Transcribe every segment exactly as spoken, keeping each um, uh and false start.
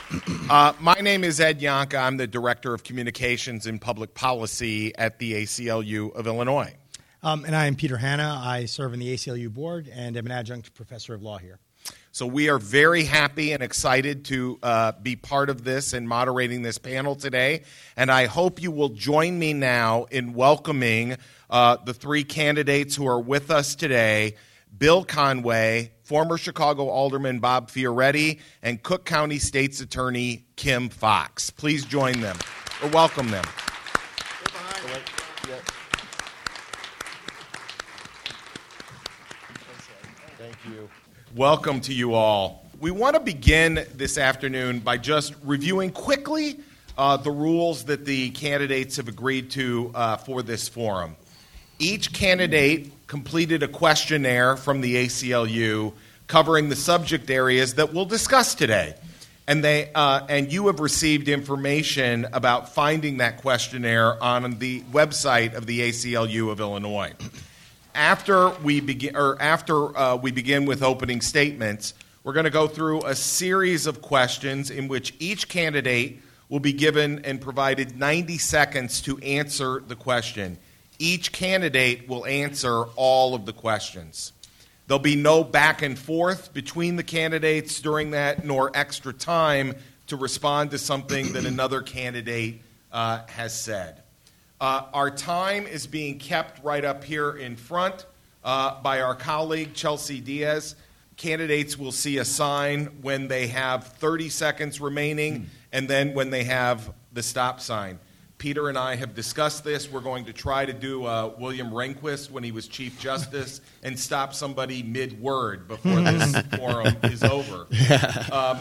Uh, my name is Ed Yonka. I'm the Director of Communications and Public Policy at the A C L U of Illinois. Um, and I am Peter Hanna. I serve in the A C L U board and am an adjunct professor of law here. So we are very happy and excited to uh, be part of this and moderating this panel today. And I hope you will join me now in welcoming uh, the three candidates who are with us today: Bill Conway, former Chicago Alderman Bob Fioretti, and Cook County State's Attorney Kim Foxx. Please join them or welcome them. Thank you. Welcome to you all. We want to begin this afternoon by just reviewing quickly uh, the rules that the candidates have agreed to uh, for this forum. Each candidate completed a questionnaire from the A C L U covering the subject areas that we'll discuss today. And they uh, and you have received information about finding that questionnaire on the website of the A C L U of Illinois. After we begin, or after uh, we begin with opening statements, we're going to go through a series of questions in which each candidate will be given and provided ninety seconds to answer the question. Each candidate will answer all of the questions. There'll be no back and forth between the candidates during that, nor extra time to respond to something that another candidate uh, has said. Uh, our time is being kept right up here in front uh, by our colleague, Chelsea Diaz. Candidates will see a sign when they have thirty seconds remaining, and then when they have the stop sign. Peter and I have discussed this. We're going to try to do uh, William Rehnquist when he was Chief Justice and stop somebody mid-word before this forum is over. Um,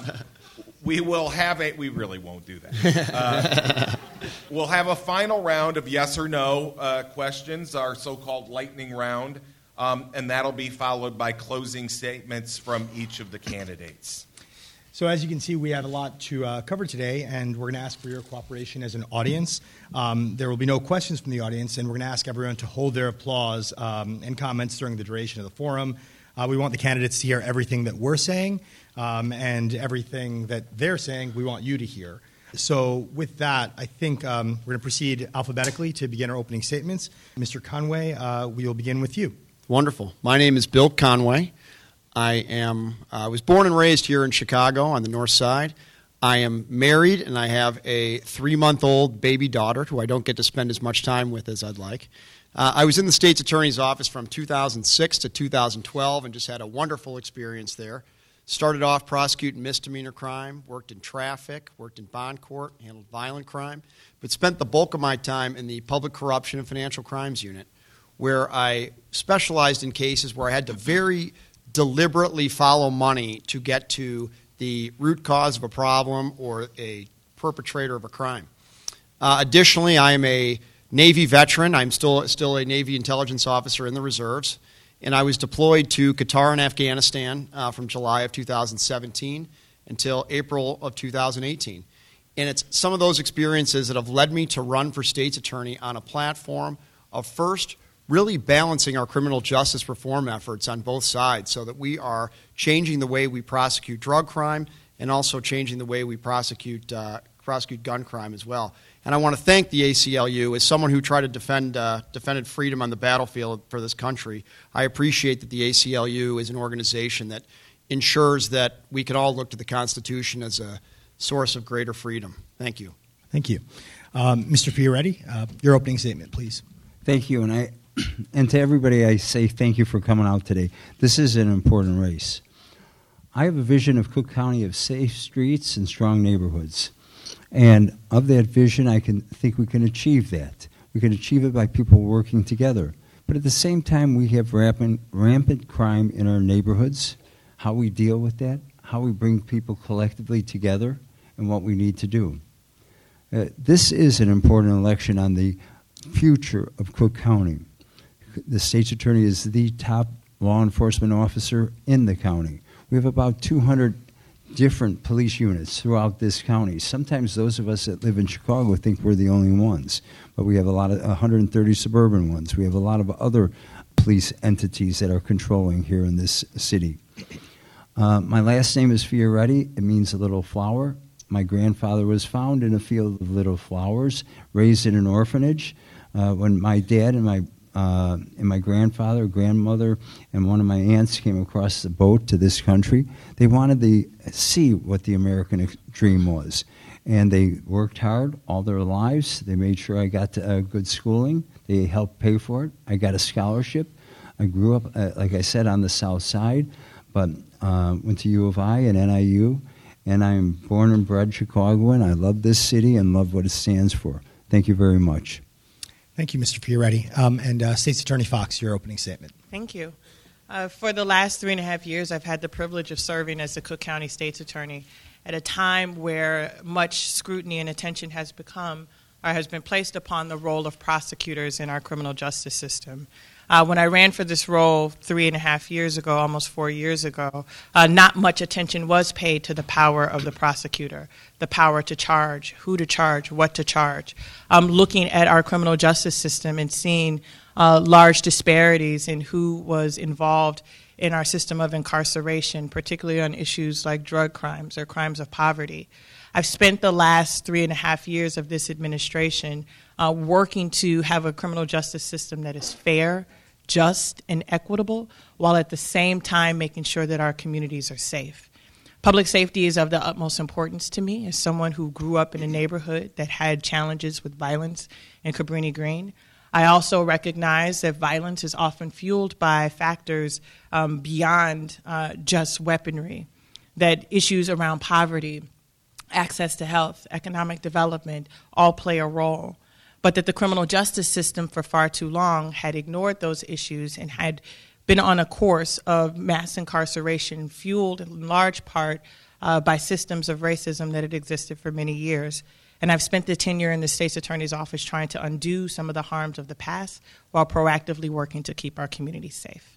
we will have a, we really won't do that. Uh, we'll have a final round of yes or no uh, questions, our so-called lightning round, um, and that'll be followed by closing statements from each of the candidates. So as you can see, we have a lot to uh, cover today, and we're going to ask for your cooperation as an audience. Um, there will be no questions from the audience, and we're going to ask everyone to hold their applause um, and comments during the duration of the forum. Uh, we want the candidates to hear everything that we're saying, um, and everything that they're saying we want you to hear. So with that, I think um, we're going to proceed alphabetically to begin our opening statements. Mister Conway, uh, we will begin with you. Wonderful. My name is Bill Conway. I am. I uh, was born and raised here in Chicago on the north side. I am married, and I have a three-month-old baby daughter who I don't get to spend as much time with as I'd like. Uh, I was in the state's attorney's office from two thousand six to two thousand twelve and just had a wonderful experience there. Started off prosecuting misdemeanor crime, worked in traffic, worked in bond court, handled violent crime, but spent the bulk of my time in the public corruption and financial crimes unit, where I specialized in cases where I had to very deliberately follow money to get to the root cause of a problem or a perpetrator of a crime. Uh, additionally, I am a Navy veteran. I'm still still a Navy intelligence officer in the reserves, and I was deployed to Qatar and Afghanistan uh, from July of two thousand seventeen until April of two thousand eighteen. And it's some of those experiences that have led me to run for state's attorney on a platform of first really balancing our criminal justice reform efforts on both sides so that we are changing the way we prosecute drug crime and also changing the way we prosecute uh, prosecute gun crime as well. And I want to thank the A C L U. As someone who tried to defend uh, defended freedom on the battlefield for this country, I appreciate that the A C L U is an organization that ensures that we can all look to the Constitution as a source of greater freedom. Thank you. Thank you. Um, Mister Fioretti, uh, your opening statement, please. Thank you. And I and to everybody, I say thank you for coming out today. This is an important race. I have a vision of Cook County of safe streets and strong neighborhoods. And of that vision, I can think we can achieve that. We can achieve it by people working together. But at the same time, we have rampant, rampant crime in our neighborhoods, how we deal with that, how we bring people collectively together, and what we need to do. Uh, this is an important election on the future of Cook County. The state's attorney is the top law enforcement officer in the county. We have about two hundred different police units throughout this county. Sometimes those of us that live in Chicago think we're the only ones, but we have a lot of one hundred thirty suburban ones. We have a lot of other police entities that are controlling here in this city. Uh, my last name is Fioretti. It means a little flower. My grandfather was found in a field of little flowers, raised in an orphanage. Uh, when my dad and my uh, and my grandfather, grandmother, and one of my aunts came across the boat to this country, they wanted to see what the American dream was. And they worked hard all their lives. They made sure I got to, uh, good schooling. They helped pay for it. I got a scholarship. I grew up, uh, like I said, on the south side, but uh, went to U of I and N I U, and I'm born and bred Chicagoan. I love this city and love what it stands for. Thank you very much. Thank you, Mister Fioretti. Um, and uh, State's Attorney Fox, your opening statement. Thank you. Uh, for the last three and a half years, I've had the privilege of serving as the Cook County State's Attorney at a time where much scrutiny and attention has become or has been placed upon the role of prosecutors in our criminal justice system. Uh, when I ran for this role three and a half years ago, almost four years ago, uh, not much attention was paid to the power of the prosecutor, the power to charge, who to charge, what to charge. Um, looking at our criminal justice system and seeing uh, large disparities in who was involved in our system of incarceration, particularly on issues like drug crimes or crimes of poverty. I've spent the last three and a half years of this administration uh, working to have a criminal justice system that is fair, just, and equitable, while at the same time making sure that our communities are safe. Public safety is of the utmost importance to me as someone who grew up in a neighborhood that had challenges with violence in Cabrini Green. I also recognize that violence is often fueled by factors um, beyond uh, just weaponry, that issues around poverty, access to health, economic development all play a role, but that the criminal justice system for far too long had ignored those issues and had been on a course of mass incarceration fueled in large part uh, by systems of racism that had existed for many years. And I've spent the tenure in the State's Attorney's Office trying to undo some of the harms of the past while proactively working to keep our communities safe.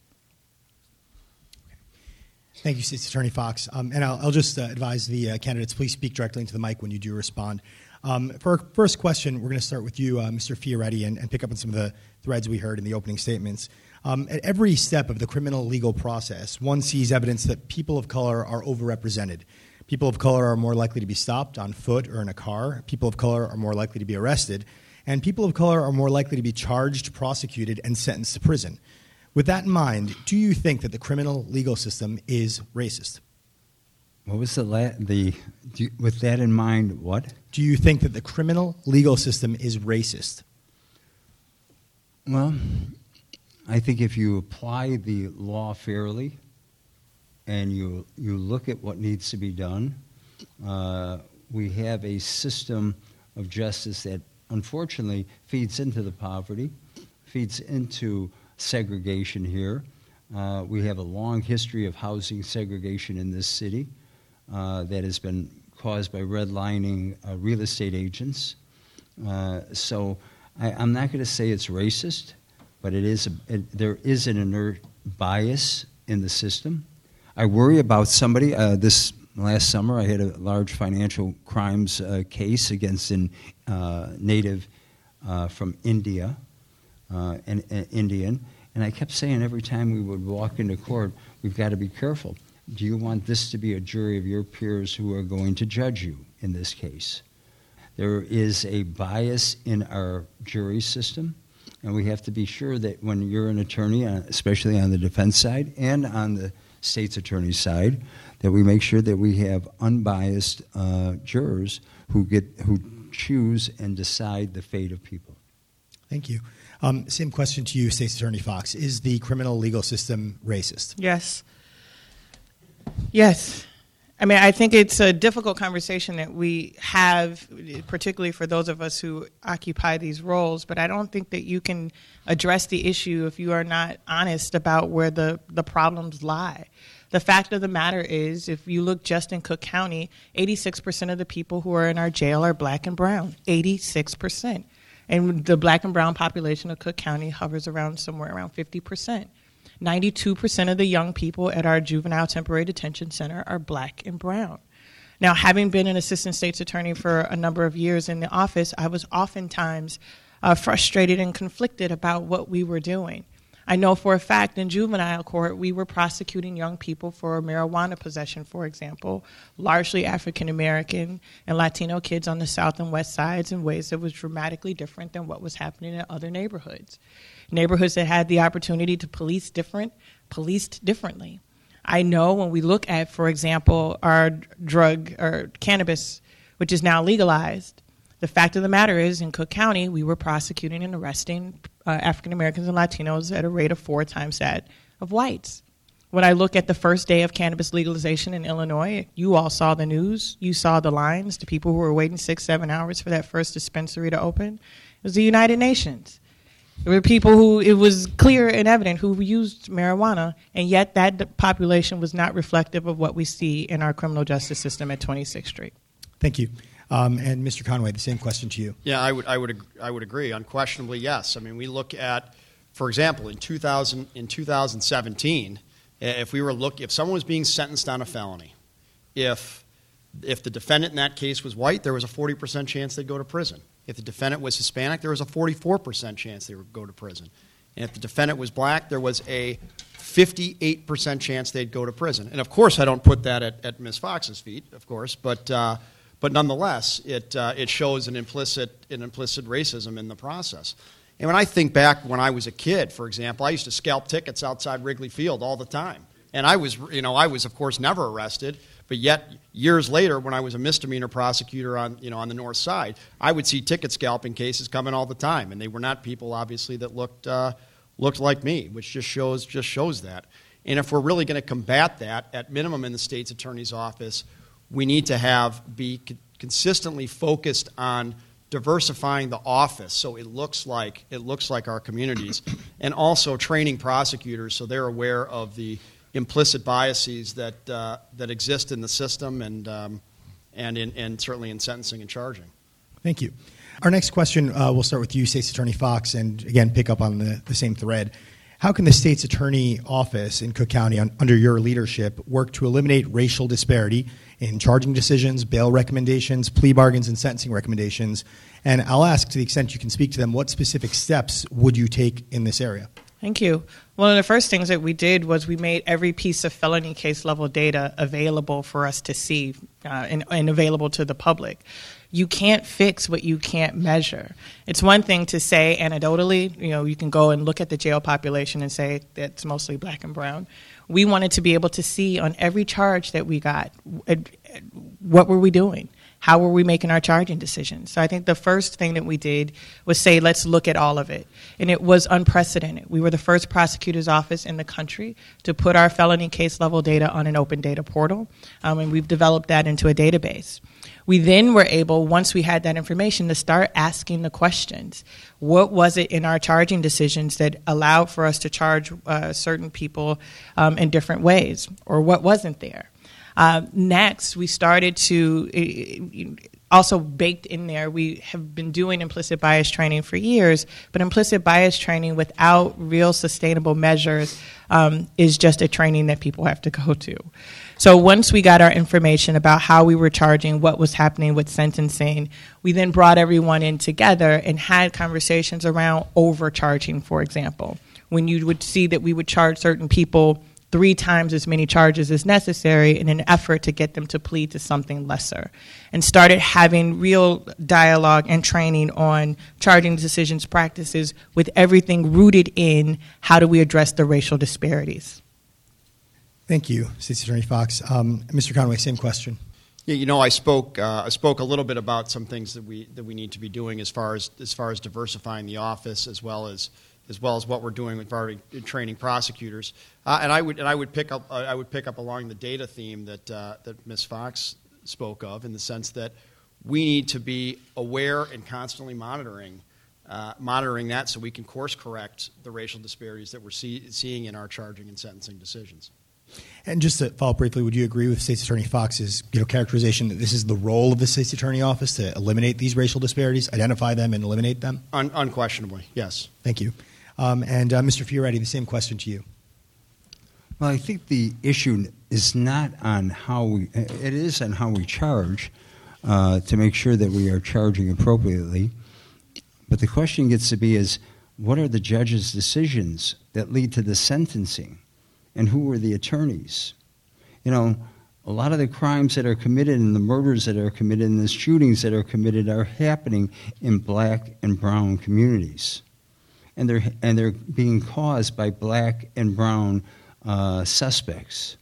Thank you, State's Attorney Fox. Um, and I'll, I'll just uh, advise the uh, candidates, please speak directly into the mic when you do respond. Um, for our first question, we're going to start with you, uh, Mister Fioretti, and, and pick up on some of the threads we heard in the opening statements. Um, at every step of the criminal legal process, one sees evidence that people of color are overrepresented. People of color are more likely to be stopped on foot or in a car. People of color are more likely to be arrested. And people of color are more likely to be charged, prosecuted, and sentenced to prison. With that in mind, do you think that the criminal legal system is racist? What was the, la- the do you, with that in mind, what? Do you think that the criminal legal system is racist? Well, I think if you apply the law fairly and you you look at what needs to be done, uh, we have a system of justice that unfortunately feeds into the poverty, feeds into segregation here. Uh, we have a long history of housing segregation in this city uh, that has been caused by redlining uh, real estate agents. Uh, so I, I'm not going to say it's racist, but it is a, it, there is an inert bias in the system. I worry about somebody. Uh, this last summer, I had a large financial crimes uh, case against a uh, native uh, from India, uh, an, an Indian, and I kept saying every time we would walk into court, we've got to be careful. Do you want this to be a jury of your peers who are going to judge you in this case? There is a bias in our jury system, and we have to be sure that when you're an attorney, especially on the defense side and on the state's attorney side, that we make sure that we have unbiased uh, jurors who get who choose and decide the fate of people. Thank you. Um, same question to you, State's Attorney Fox. Is the criminal legal system racist? Yes. Yes. I mean, I think it's a difficult conversation that we have, particularly for those of us who occupy these roles, but I don't think that you can address the issue if you are not honest about where the, the problems lie. The fact of the matter is, if you look just in Cook County, eighty-six percent of the people who are in our jail are black and brown, eighty-six percent. And the black and brown population of Cook County hovers around somewhere around fifty percent. ninety-two percent of the young people at our juvenile temporary detention center are black and brown. Now, having been an assistant state's attorney for a number of years in the office, I was oftentimes uh, frustrated and conflicted about what we were doing. I know for a fact in juvenile court we were prosecuting young people for marijuana possession, for example, largely African American and Latino kids on the south and west sides in ways that was dramatically different than what was happening in other neighborhoods. Neighborhoods that had the opportunity to police different, policed differently. I know when we look at, for example, our drug or cannabis, which is now legalized, the fact of the matter is, in Cook County, we were prosecuting and arresting uh, African Americans and Latinos at a rate of four times that of whites. When I look at the first day of cannabis legalization in Illinois, you all saw the news. You saw the lines, the people who were waiting six, seven hours for that first dispensary to open. It was the United Nations. There were people who, it was clear and evident, who used marijuana, and yet that population was not reflective of what we see in our criminal justice system at twenty-sixth Street. Thank you. Um, and Mister Conway, the same question to you. Yeah, I would, I would, ag- I would agree. Unquestionably, yes. I mean, we look at, for example, in two thousand, in two thousand seventeen, if we were look, if someone was being sentenced on a felony, if if the defendant in that case was white, there was a forty percent chance they'd go to prison. If the defendant was Hispanic, there was a forty-four percent chance they would go to prison. And if the defendant was black, there was a fifty-eight percent chance they'd go to prison. And of course, I don't put that at, at Miz Fox's feet, of course, but. Uh, But nonetheless, it uh, it shows an implicit an implicit racism in the process. And when I think back when I was a kid, for example, I used to scalp tickets outside Wrigley Field all the time, and I was you know I was of course never arrested. But yet years later, when I was a misdemeanor prosecutor on you know on the north side, I would see ticket scalping cases coming all the time, and they were not people obviously that looked uh, looked like me, which just shows just shows that. And if we're really going to combat that, at minimum in the state's attorney's office, we need to have be consistently focused on diversifying the office so it looks like it looks like our communities, and also training prosecutors so they're aware of the implicit biases that uh, that exist in the system and um, and in and certainly in sentencing and charging. Thank you. Our next question, uh, we'll start with you, State's Attorney Fox, and again pick up on the, the same thread. How can the State's Attorney Office in Cook County, on, under your leadership, work to eliminate racial disparity in charging decisions, bail recommendations, plea bargains, and sentencing recommendations? And I'll ask, to the extent you can speak to them, what specific steps would you take in this area? Thank you. One of the first things that we did was we made every piece of felony case level data available for us to see uh, and, and available to the public. You can't fix what you can't measure. It's one thing to say anecdotally, you know, you can go and look at the jail population and say that's mostly black and brown. We wanted to be able to see on every charge that we got, what were we doing? How were we making our charging decisions? So I think the first thing that we did was say, let's look at all of it. And it was unprecedented. We were the first prosecutor's office in the country to put our felony case level data on an open data portal, um, and we've developed that into a database. We then were able, once we had that information, to start asking the questions. What was it in our charging decisions that allowed for us to charge uh, certain people um, in different ways, or what wasn't there? Uh, next, we started to, uh, also baked in there, we have been doing implicit bias training for years, but implicit bias training without real sustainable measures um, is just a training that people have to go to. So once we got our information about how we were charging, what was happening with sentencing, we then brought everyone in together and had conversations around overcharging, for example. When you would see that we would charge certain people three times as many charges as necessary in an effort to get them to plead to something lesser, and started having real dialogue and training on charging decisions practices with everything rooted in how do we address the racial disparities. Thank you, State's Attorney Fox. Um, Mister Conway, same question. Yeah, you know, I spoke uh, I spoke a little bit about some things that we that we need to be doing as far as as far as diversifying the office, as well as as well as what we're doing with our training prosecutors. Uh, and I would and I would pick up uh, I would pick up along the data theme that uh, that Miz Fox spoke of, in the sense that we need to be aware and constantly monitoring uh, monitoring that, so we can course correct the racial disparities that we're see, seeing in our charging and sentencing decisions. And just to follow up briefly, would you agree with State's Attorney Fox's you know, characterization that this is the role of the State's Attorney Office to eliminate these racial disparities, identify them, and eliminate them? Un- unquestionably, yes. Thank you. Um, and uh, Mister Fioretti, the same question to you. Well, I think the issue is not on how we, it is on how we charge uh, to make sure that we are charging appropriately. But the question gets to be is, what are the judge's decisions that lead to the sentencing? And who are the attorneys? You know, a lot of the crimes that are committed and the murders that are committed and the shootings that are committed are happening in black and brown communities. And they're, and they're being caused by black and brown uh, suspects.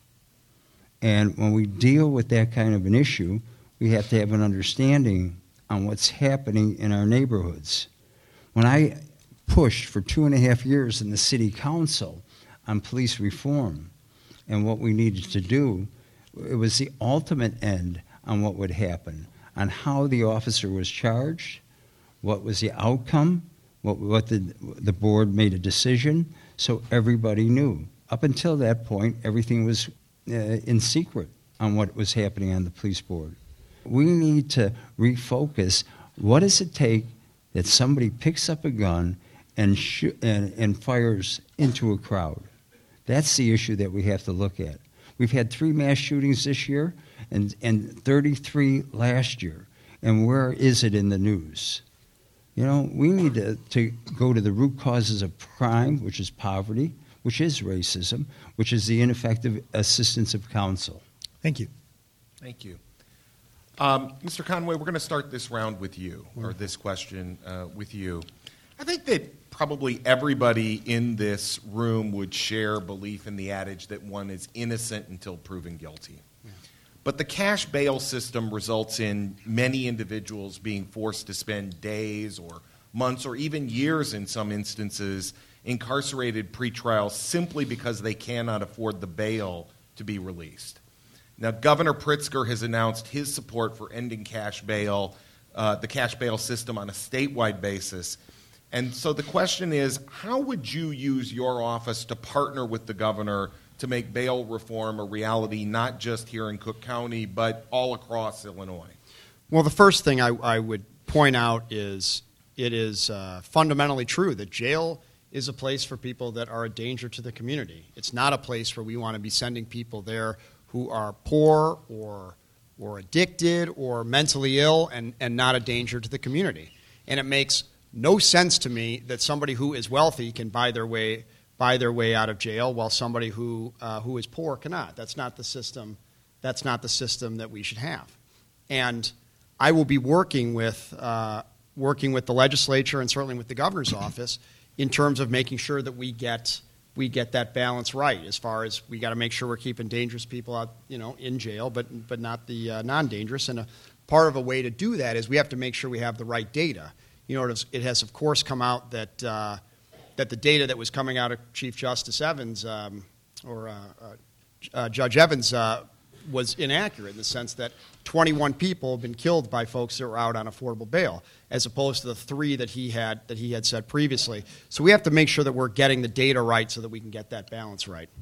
And when we deal with that kind of an issue, we have to have an understanding on what's happening in our neighborhoods. When I pushed for two and a half years in the city council on police reform and what we needed to do, it was the ultimate end on what would happen, on how the officer was charged, what was the outcome, what, what the, the board made a decision, so everybody knew. Up until that point, everything was uh, in secret on what was happening on the police board. We need to refocus. What does it take that somebody picks up a gun and, sh- and, and fires into a crowd? That's the issue that we have to look at. We've had three mass shootings this year and, and thirty-three last year. And where is it in the news? You know, we need to, to go to the root causes of crime, which is poverty, which is racism, which is the ineffective assistance of counsel. Thank you. Thank you. Um, Mister Conway, we're going to start this round with you, or this question uh, with you. I think that probably everybody in this room would share belief in the adage that one is innocent until proven guilty. Yeah. But the cash bail system results in many individuals being forced to spend days or months or even years in some instances incarcerated pretrial simply because they cannot afford the bail to be released. Now, Governor Pritzker has announced his support for ending cash bail, uh, the cash bail system on a statewide basis. And so the question is, how would you use your office to partner with the governor to make bail reform a reality, not just here in Cook County, but all across Illinois? Well, the first thing I, I would point out is it is uh, fundamentally true that jail is a place for people that are a danger to the community. It's not a place where we want to be sending people there who are poor or or addicted or mentally ill and, and not a danger to the community. And it makes no sense to me that somebody who is wealthy can buy their way buy their way out of jail while somebody who uh, who is poor cannot. That's not the system. That's not the system that we should have. And I will be working with uh, working with the legislature and certainly with the governor's office in terms of making sure that we get we get that balance right. As far as we got to make sure we're keeping dangerous people out, you know, in jail, but but not the uh, non-dangerous. And a part of a way to do that is we have to make sure we have the right data. You know, it has, it has of course come out that uh, that the data that was coming out of Chief Justice Evans um, or uh, uh, uh, Judge Evans uh, was inaccurate in the sense that twenty-one people have been killed by folks that were out on affordable bail, as opposed to the three that he had that he had said previously. So we have to make sure that we're getting the data right so that we can get that balance right.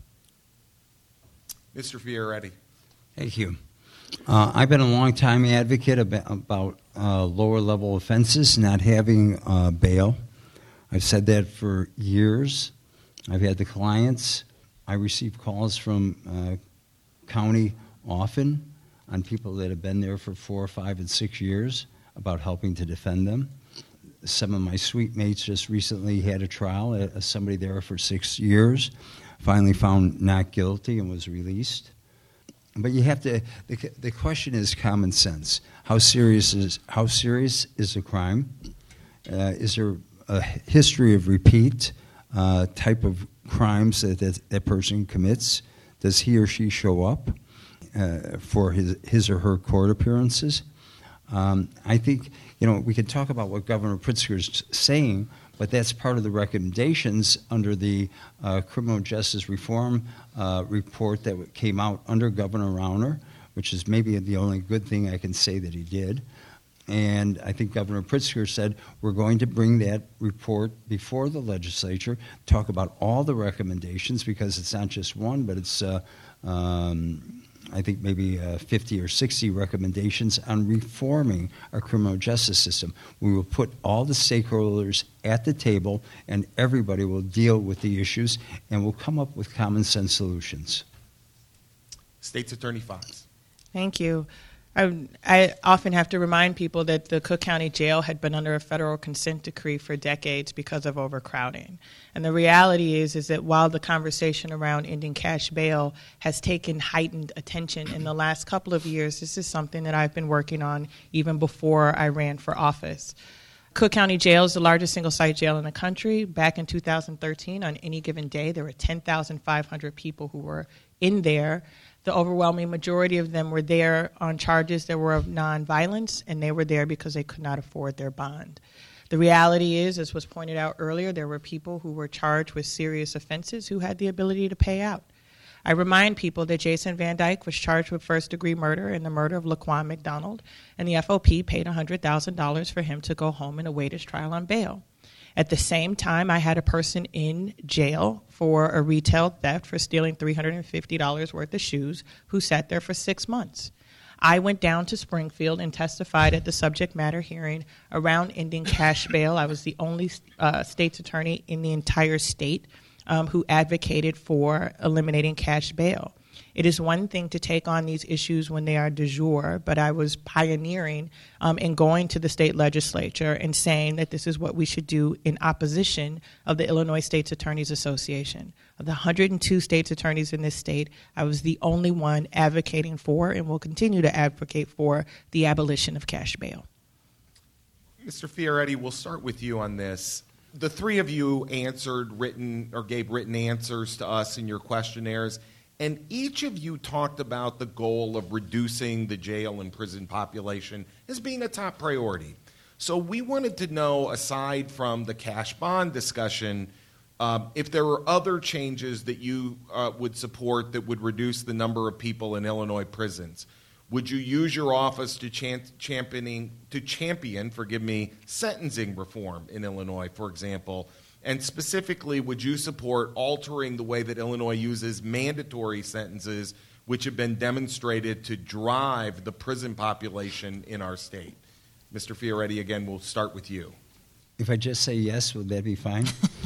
Mister Fioretti. Thank you. Uh, I've been a long-time advocate about, about uh, lower-level offenses not having uh, bail. I've said that for years. I've had the clients. I receive calls from uh, county often on people that have been there for four, five, and six years about helping to defend them. Some of my suite mates just recently had a trial, uh, somebody there for six years, finally found not guilty and was released. But you have to, the, the question is common sense. How serious is, how serious is the crime? Uh, is there a history of repeat uh, type of crimes that, that that person commits? Does he or she show up uh, for his, his or her court appearances? Um, I think, you know, we can talk about what Governor Pritzker is saying, but that's part of the recommendations under the uh, criminal justice reform uh, report that came out under Governor Rauner, which is maybe the only good thing I can say that he did. And I think Governor Pritzker said, we're going to bring that report before the legislature, talk about all the recommendations, because it's not just one, but it's, uh, um, I think, maybe uh, fifty or sixty recommendations on reforming our criminal justice system. We will put all the stakeholders at the table, and everybody will deal with the issues, and we'll come up with common sense solutions. State's Attorney Fox. Thank you. I, I often have to remind people that the Cook County Jail had been under a federal consent decree for decades because of overcrowding. And the reality is, is that while the conversation around ending cash bail has taken heightened attention in the last couple of years, this is something that I've been working on even before I ran for office. Cook County Jail is the largest single-site jail in the country. Back in two thousand thirteen, on any given day, there were ten thousand five hundred people who were in there. The overwhelming majority of them were there on charges that were of nonviolence, and they were there because they could not afford their bond. The reality is, as was pointed out earlier, there were people who were charged with serious offenses who had the ability to pay out. I remind people that Jason Van Dyke was charged with first-degree murder and the murder of Laquan McDonald, and the F O P paid one hundred thousand dollars for him to go home and await his trial on bail. At the same time, I had a person in jail for a retail theft for stealing three hundred fifty dollars worth of shoes who sat there for six months. I went down to Springfield and testified at the subject matter hearing around ending cash bail. I was the only uh, state's attorney in the entire state um, who advocated for eliminating cash bail. It is one thing to take on these issues when they are du jour, but I was pioneering um, in going to the state legislature and saying that this is what we should do in opposition of the Illinois State's Attorneys Association. Of the one hundred two state's attorneys in this state, I was the only one advocating for and will continue to advocate for the abolition of cash bail. Mister Fioretti, we'll start with you on this. The three of you answered written or gave written answers to us in your questionnaires. And each of you talked about the goal of reducing the jail and prison population as being a top priority. So we wanted to know, aside from the cash bond discussion, uh, if there were other changes that you uh, would support that would reduce the number of people in Illinois prisons. Would you use your office to champ- championing to champion, forgive me, sentencing reform in Illinois, for example? And specifically, would you support altering the way that Illinois uses mandatory sentences, which have been demonstrated to drive the prison population in our state? Mister Fioretti, again, we'll start with you. If I just say yes, would that be fine?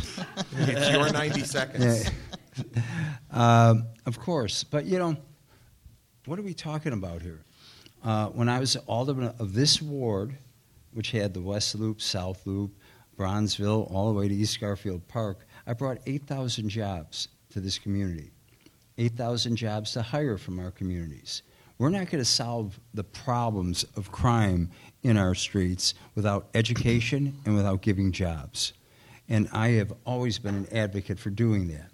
It's your ninety seconds. Yeah. Um, of course. But, you know, what are we talking about here? Uh, when I was alderman of this ward, which had the West Loop, South Loop, Bronzeville, all the way to East Garfield Park, I brought eight thousand jobs to this community, eight thousand jobs to hire from our communities. We're not going to solve the problems of crime in our streets without education and without giving jobs. And I have always been an advocate for doing that,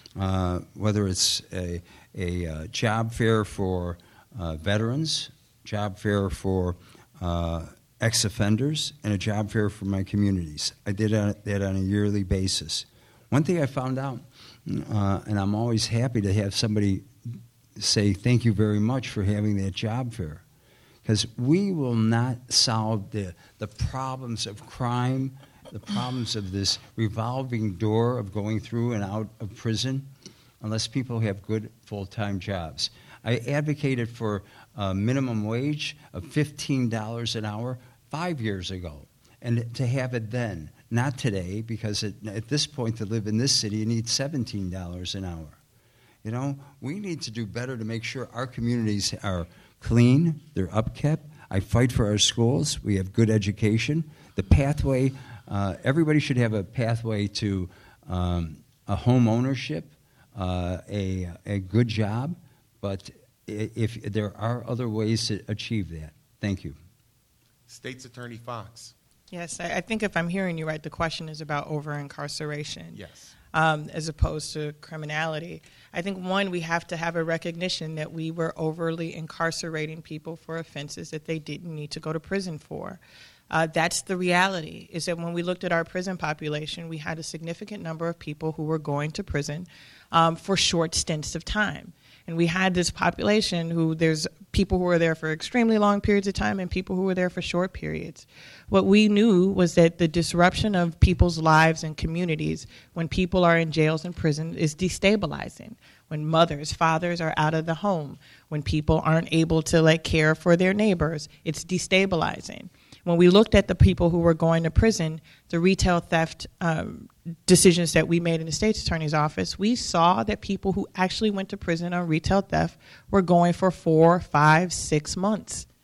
uh, whether it's a, a uh, job fair for uh, veterans, job fair for uh, ex-offenders, and a job fair for my communities. I did that on a yearly basis. One thing I found out, uh, and I'm always happy to have somebody say thank you very much for having that job fair, because we will not solve the, the problems of crime, the problems of this revolving door of going through and out of prison unless people have good full-time jobs. I advocated for a minimum wage of fifteen dollars an hour five years ago, and to have it then, not today, because it, at this point to live in this city you need seventeen dollars an hour. You know, we need to do better to make sure our communities are clean, they're upkept. I fight for our schools, we have good education. The pathway, uh, everybody should have a pathway to um, a home ownership, uh, a, a good job, but if there are other ways to achieve that. Thank you. State's Attorney Fox. Yes, I, I think if I'm hearing you right, the question is about over-incarceration. Yes. Um, as opposed to criminality. I think, one, we have to have a recognition that we were overly incarcerating people for offenses that they didn't need to go to prison for. Uh, that's the reality, is that when we looked at our prison population, we had a significant number of people who were going to prison um, for short stints of time. And we had this population who there's people who were there for extremely long periods of time and people who were there for short periods. What we knew was that the disruption of people's lives and communities when people are in jails and prison is destabilizing. When mothers, fathers are out of the home, when people aren't able to like care for their neighbors, it's destabilizing. When we looked at the people who were going to prison, the retail theft um, decisions that we made in the state's attorney's office, we saw that people who actually went to prison on retail theft were going for four, five, six months.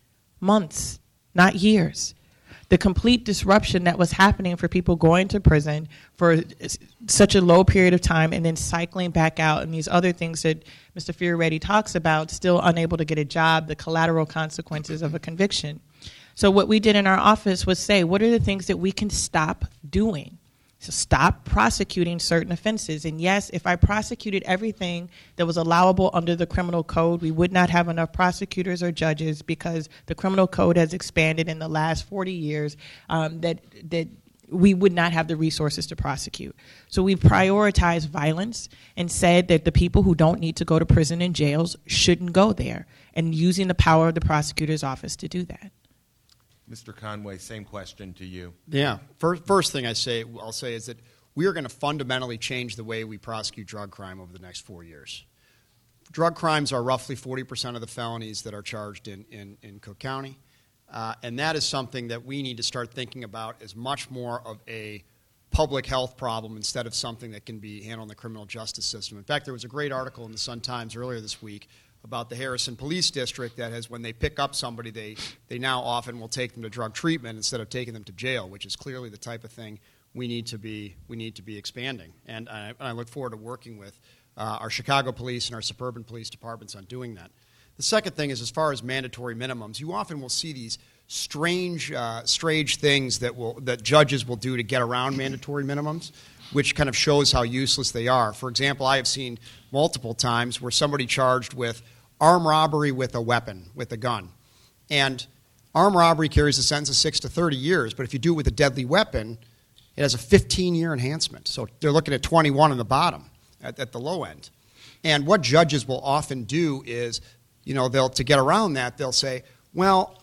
months, not years. The complete disruption that was happening for people going to prison for such a low period of time and then cycling back out, and these other things that Mister Fioretti talks about, still unable to get a job, the collateral consequences of a conviction. So what we did in our office was say, what are the things that we can stop doing? So stop prosecuting certain offenses. And yes, if I prosecuted everything that was allowable under the criminal code, we would not have enough prosecutors or judges, because the criminal code has expanded in the last forty years, um, that that we would not have the resources to prosecute. So we've prioritized violence and said that the people who don't need to go to prison and jails shouldn't go there, and using the power of the prosecutor's office to do that. Mister Conway, same question to you. Yeah. First, first thing I say, I'll say is that we are going to fundamentally change the way we prosecute drug crime over the next four years. Drug crimes are roughly forty percent of the felonies that are charged in, in, in Cook County, uh, and that is something that we need to start thinking about as much more of a public health problem instead of something that can be handled in the criminal justice system. In fact, there was a great article in the Sun-Times earlier this week about the Harrison Police District that has, when they pick up somebody, they, they now often will take them to drug treatment instead of taking them to jail, which is clearly the type of thing we need to be, we need to be expanding. And I, and I look forward to working with uh, our Chicago police and our suburban police departments on doing that. The second thing is, as far as mandatory minimums, you often will see these strange, uh, strange things that, will, that judges will do to get around mandatory minimums, which kind of shows how useless they are. For example, I have seen multiple times where somebody charged with armed robbery with a weapon, with a gun. And armed robbery carries a sentence of six to thirty years, but if you do it with a deadly weapon, it has a fifteen-year enhancement. So they're looking at twenty-one on the bottom, at, at the low end. And what judges will often do is, you know, they'll, to get around that, they'll say, well,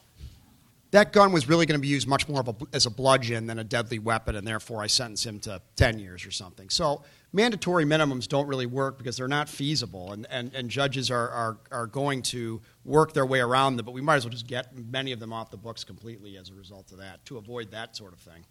that gun was really going to be used much more of a, as a bludgeon than a deadly weapon, and therefore I sentence him to ten years or something. So mandatory minimums don't really work because they're not feasible, and, and, and judges are, are, are going to work their way around them, but we might as well just get many of them off the books completely as a result of that, to avoid that sort of thing.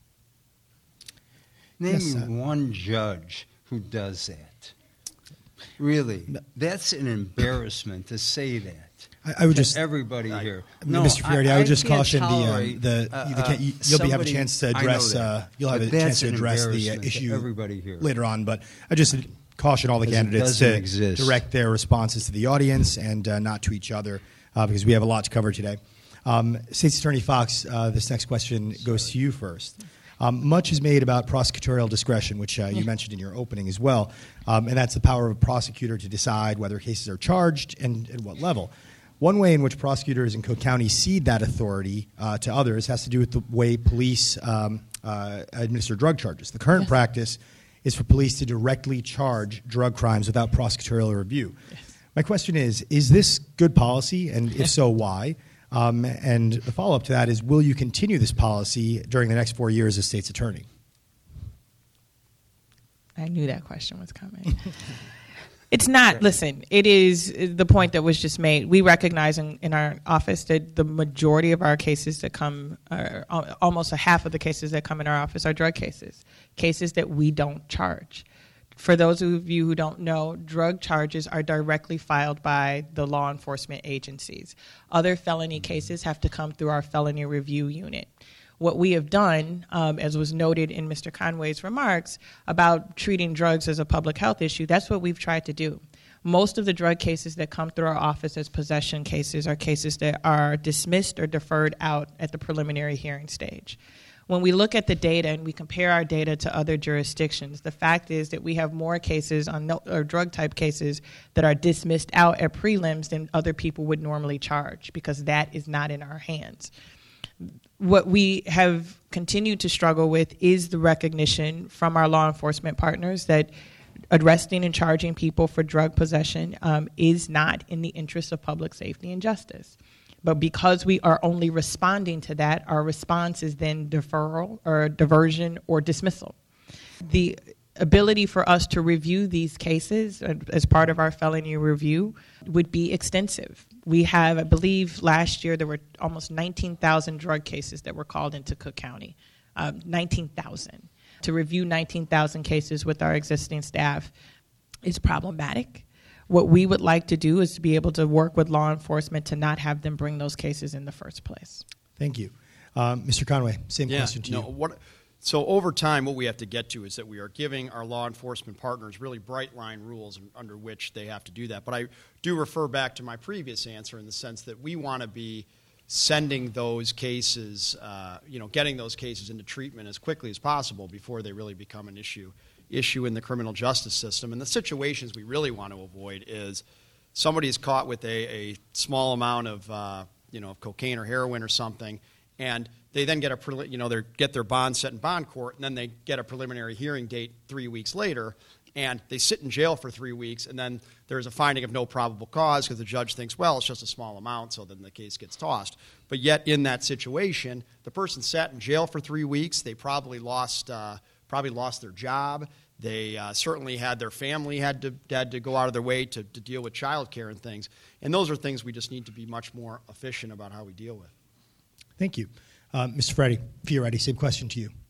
Name Yes, me uh, one judge who does that. Really, that's an embarrassment to say that. I, I would to just everybody here. I mean, Mister Fioretti, I, would just caution the, um, the, uh, the ca- you, you'll be, have a somebody- chance to I know address that, uh, you'll have but a chance that's to an address the uh, embarrassment to issue everybody here. later on. But I just caution all the 'Cause it candidates doesn't to exist. direct their responses to the audience and uh, not to each other, uh, because we have a lot to cover today. Um, State's Attorney Fox, uh, this next question goes to you first. Um, much is made about prosecutorial discretion, which uh, you mentioned in your opening as well, um, and that's the power of a prosecutor to decide whether cases are charged and at what level. One way in which prosecutors in Cook County cede that authority uh, to others has to do with the way police um, uh, administer drug charges. The current Yes. practice is for police to directly charge drug crimes without prosecutorial review. Yes. My question is, is this good policy, and if so, why? Um, and the follow-up to that is, will you continue this policy during the next four years as state's attorney? I knew that question was coming. It's not, listen, it is the point that was just made. We recognize in, in our office that the majority of our cases that come, uh, almost a half of the cases that come in our office are drug cases, cases that we don't charge. For those of you who don't know, drug charges are directly filed by the law enforcement agencies. Other felony cases have to come through our felony review unit. What we have done, um, as was noted in Mister Conway's remarks about treating drugs as a public health issue, that's what we've tried to do. Most of the drug cases that come through our office as possession cases are cases that are dismissed or deferred out at the preliminary hearing stage. When we look at the data and we compare our data to other jurisdictions, the fact is that we have more cases on no, or drug type cases that are dismissed out at prelims than other people would normally charge, because that is not in our hands. What we have continued to struggle with is the recognition from our law enforcement partners that arresting and charging people for drug possession um, is not in the interest of public safety and justice. But because we are only responding to that, our response is then deferral or diversion or dismissal. The ability for us to review these cases as part of our felony review would be extensive. We have, I believe, last year there were almost nineteen thousand drug cases that were called into Cook County, um, nineteen thousand. To review nineteen thousand cases with our existing staff is problematic. What we would like to do is to be able to work with law enforcement to not have them bring those cases in the first place. Thank you. Um, Mister Conway, same yeah, question to no, you. What, so over time, what we have to get to is that we are giving our law enforcement partners really bright line rules under which they have to do that. But I do refer back to my previous answer in the sense that we want to be sending those cases, uh, you know, getting those cases into treatment as quickly as possible before they really become an issue issue in the criminal justice system. And the situations we really want to avoid is somebody is caught with a, a small amount of, uh, you know, of cocaine or heroin or something, and they then get a, you know, they get their bond set in bond court, and then they get a preliminary hearing date three weeks later, and they sit in jail for three weeks, and then there's a finding of no probable cause because the judge thinks, well, it's just a small amount, so then the case gets tossed. But yet in that situation, the person sat in jail for three weeks. They probably lost, uh, probably lost their job. They uh, certainly had their family had to had to go out of their way to, to deal with child care and things. And those are things we just need to be much more efficient about how we deal with. Thank you. Uh, Mister Freddie, Fioretti, same question to you.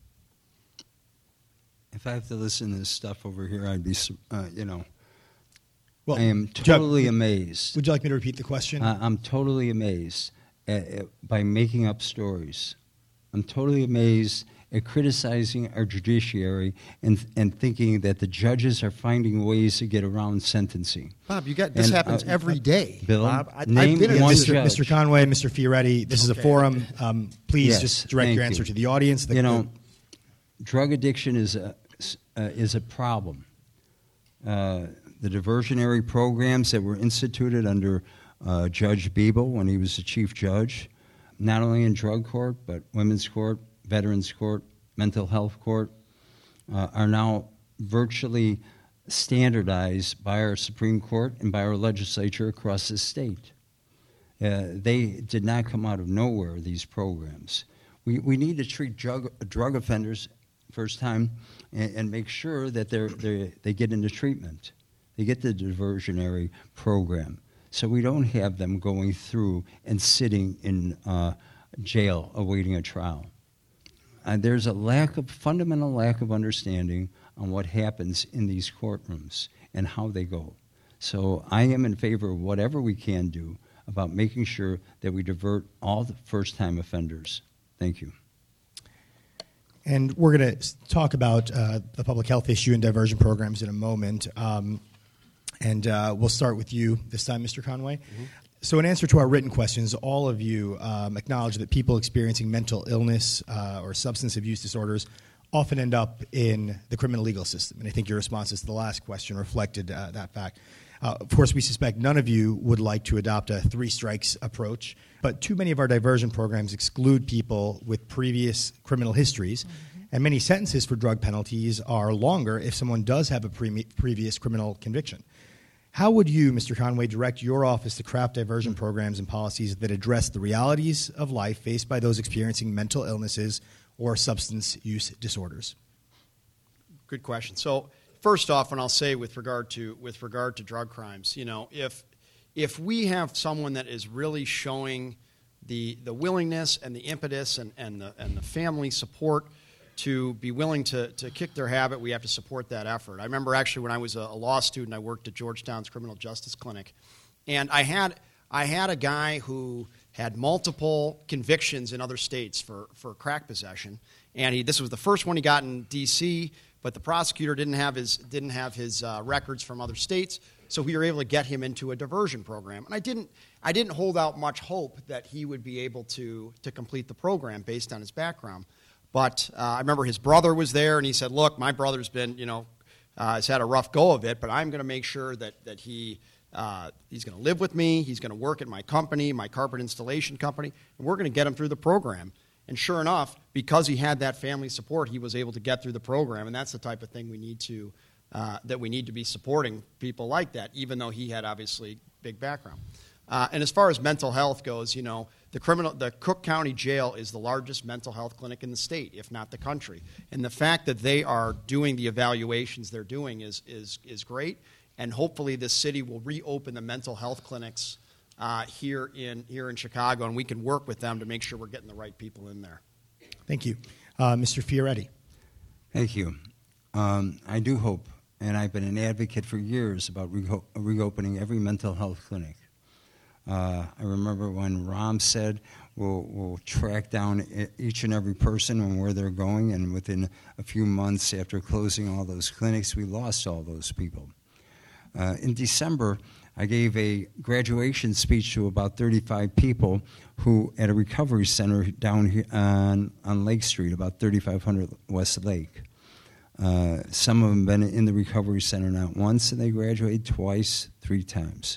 If I have to listen to this stuff over here, I'd be, uh, you know, Well, I am would you like- totally amazed. Would you like me to repeat the question? I- I'm totally amazed at, at, by making up stories. I'm totally amazed at criticizing our judiciary and and thinking that the judges are finding ways to get around sentencing. Bob, you got this And, happens uh, every day. Bill, Bob, I, name I've been in one this. Mister judge. Mister Conway, Mister Fioretti, this is a Okay. forum. Um, please Yes, just direct thank your you. answer to the audience. The- You know, drug addiction is a uh, is a problem. Uh, the diversionary programs that were instituted under uh, Judge Beeble when he was the chief judge, not only in drug court but women's court, veterans court, mental health court, uh, are now virtually standardized by our Supreme Court and by our legislature across the state. Uh, they did not come out of nowhere, these programs. We, we need to treat drug, drug offenders first time and, and make sure that they're, they're, they get into treatment. They get the diversionary program. So we don't have them going through and sitting in uh, jail awaiting a trial. Uh, there's a lack of, fundamental lack of understanding on what happens in these courtrooms and how they go. So I am in favor of whatever we can do about making sure that we divert all the first-time offenders. Thank you. And we're going to talk about uh, the public health issue and diversion programs in a moment. Um, and uh, we'll start with you this time, Mister Conway. Mm-hmm. So in answer to our written questions, all of you um, acknowledge that people experiencing mental illness uh, or substance abuse disorders often end up in the criminal legal system. And I think your responses to the last question reflected uh, that fact. Uh, of course, we suspect none of you would like to adopt a three strikes approach, but too many of our diversion programs exclude people with previous criminal histories, mm-hmm. and many sentences for drug penalties are longer if someone does have a pre- previous criminal conviction. How would you, Mister Conway, direct your office to craft diversion programs and policies that address the realities of life faced by those experiencing mental illnesses or substance use disorders? Good question. So first off, and I'll say with regard to with regard to drug crimes, you know, if if we have someone that is really showing the the willingness and the impetus and, and the and the family support to be willing to, to kick their habit, we have to support that effort. I remember actually when I was a, a law student, I worked at Georgetown's Criminal Justice Clinic, and I had I had a guy who had multiple convictions in other states for, for crack possession, and he this was the first one he got in D C, but the prosecutor didn't have his didn't have his uh, records from other states, so we were able to get him into a diversion program. And I didn't I didn't hold out much hope that he would be able to to complete the program based on his background. But uh, I remember his brother was there, and he said, "Look, my brother's been, you know, uh, has had a rough go of it, but I'm going to make sure that that he uh, he's going to live with me. He's going to work at my company, my carpet installation company, and we're going to get him through the program." And sure enough, because he had that family support, he was able to get through the program, and that's the type of thing we need to uh, that we need to be supporting people like that, even though he had obviously big background. Uh, and as far as mental health goes, you know, the criminal, the Cook County Jail is the largest mental health clinic in the state, if not the country. And the fact that they are doing the evaluations they're doing is is is great. And hopefully, this city will reopen the mental health clinics uh, here in here in Chicago, and we can work with them to make sure we're getting the right people in there. Thank you, uh, Mister Fioretti. Thank you. Um, I do hope and I've been an advocate for years about re- reopening every mental health clinic. Uh, I remember when Ram said we'll, we'll track down each and every person and where they're going, and within a few months after closing all those clinics, we lost all those people. Uh, in December, I gave a graduation speech to about thirty-five people who at a recovery center down here on, on Lake Street, about thirty-five hundred West Lake. Uh, some of them have been in the recovery center not once, and they graduated twice, three times.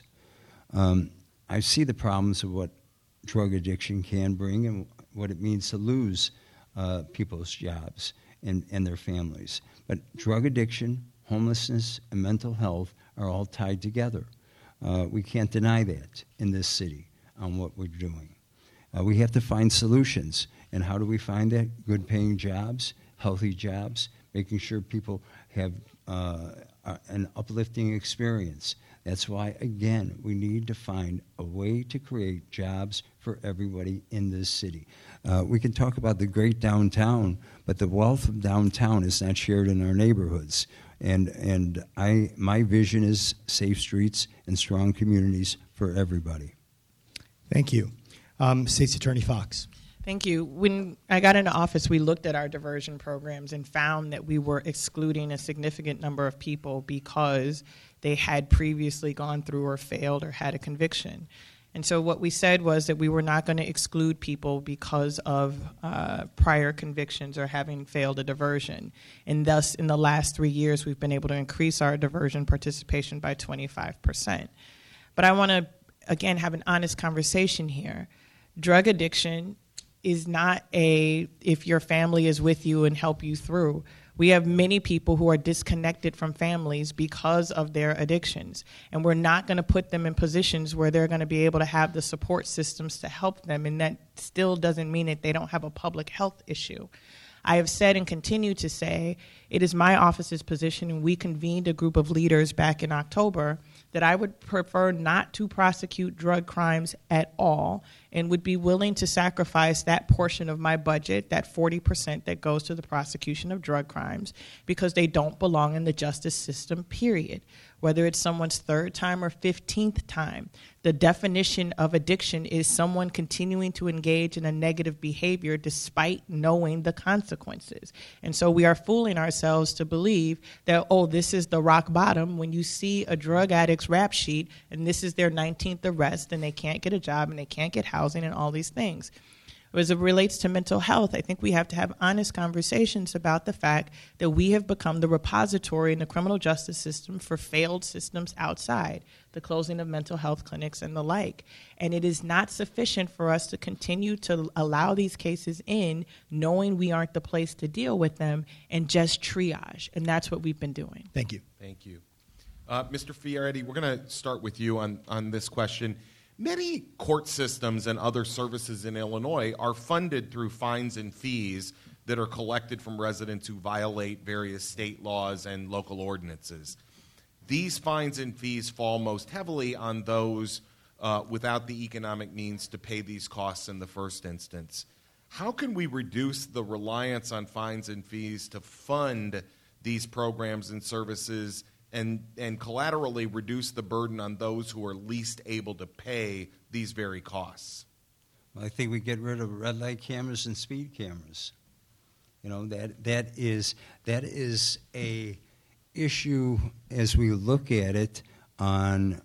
Um, I see the problems of what drug addiction can bring and what it means to lose uh, people's jobs and, and their families. But drug addiction, homelessness, and mental health are all tied together. Uh, we can't deny that in this city on what we're doing. Uh, we have to find solutions. And how do we find that? Good paying jobs, healthy jobs, making sure people have uh, an uplifting experience. That's why, again, we need to find a way to create jobs for everybody in this city. Uh, we can talk about the great downtown, but the wealth of downtown is not shared in our neighborhoods. And and I my vision is safe streets and strong communities for everybody. Thank you. Um, State's Attorney Fox. Thank you. When I got into office, we looked at our diversion programs and found that we were excluding a significant number of people because they had previously gone through or failed or had a conviction. And so what we said was that we were not going to exclude people because of uh, prior convictions or having failed a diversion. And thus, in the last three years, we've been able to increase our diversion participation by twenty-five percent. But I want to, again, have an honest conversation here. Drug addiction is not a, if your family is with you and help you through. We have many people who are disconnected from families because of their addictions, and we're not going to put them in positions where they're going to be able to have the support systems to help them, and that still doesn't mean that they don't have a public health issue. I have said and continue to say it is my office's position, and we convened a group of leaders back in October, that I would prefer not to prosecute drug crimes at all and would be willing to sacrifice that portion of my budget, that forty percent that goes to the prosecution of drug crimes, because they don't belong in the justice system, period. Whether it's someone's third time or fifteenth time, the definition of addiction is someone continuing to engage in a negative behavior despite knowing the consequences. And so we are fooling ourselves to believe that, oh, this is the rock bottom when you see a drug addict's rap sheet and this is their nineteenth arrest and they can't get a job and they can't get housing and all these things. As it relates to mental health, I think we have to have honest conversations about the fact that we have become the repository in the criminal justice system for failed systems outside, the closing of mental health clinics and the like. And it is not sufficient for us to continue to allow these cases in, knowing we aren't the place to deal with them, and just triage. And that's what we've been doing. Thank you. Thank you. Uh, Mister Fioretti, we're going to start with you on, on this question. Many court systems and other services in Illinois are funded through fines and fees that are collected from residents who violate various state laws and local ordinances. These fines and fees fall most heavily on those uh, without the economic means to pay these costs in the first instance. How can we reduce the reliance on fines and fees to fund these programs and services and, and collaterally reduce the burden on those who are least able to pay these very costs? Well, I think we get rid of red light cameras and speed cameras. You know, that that is that is a issue as we look at it on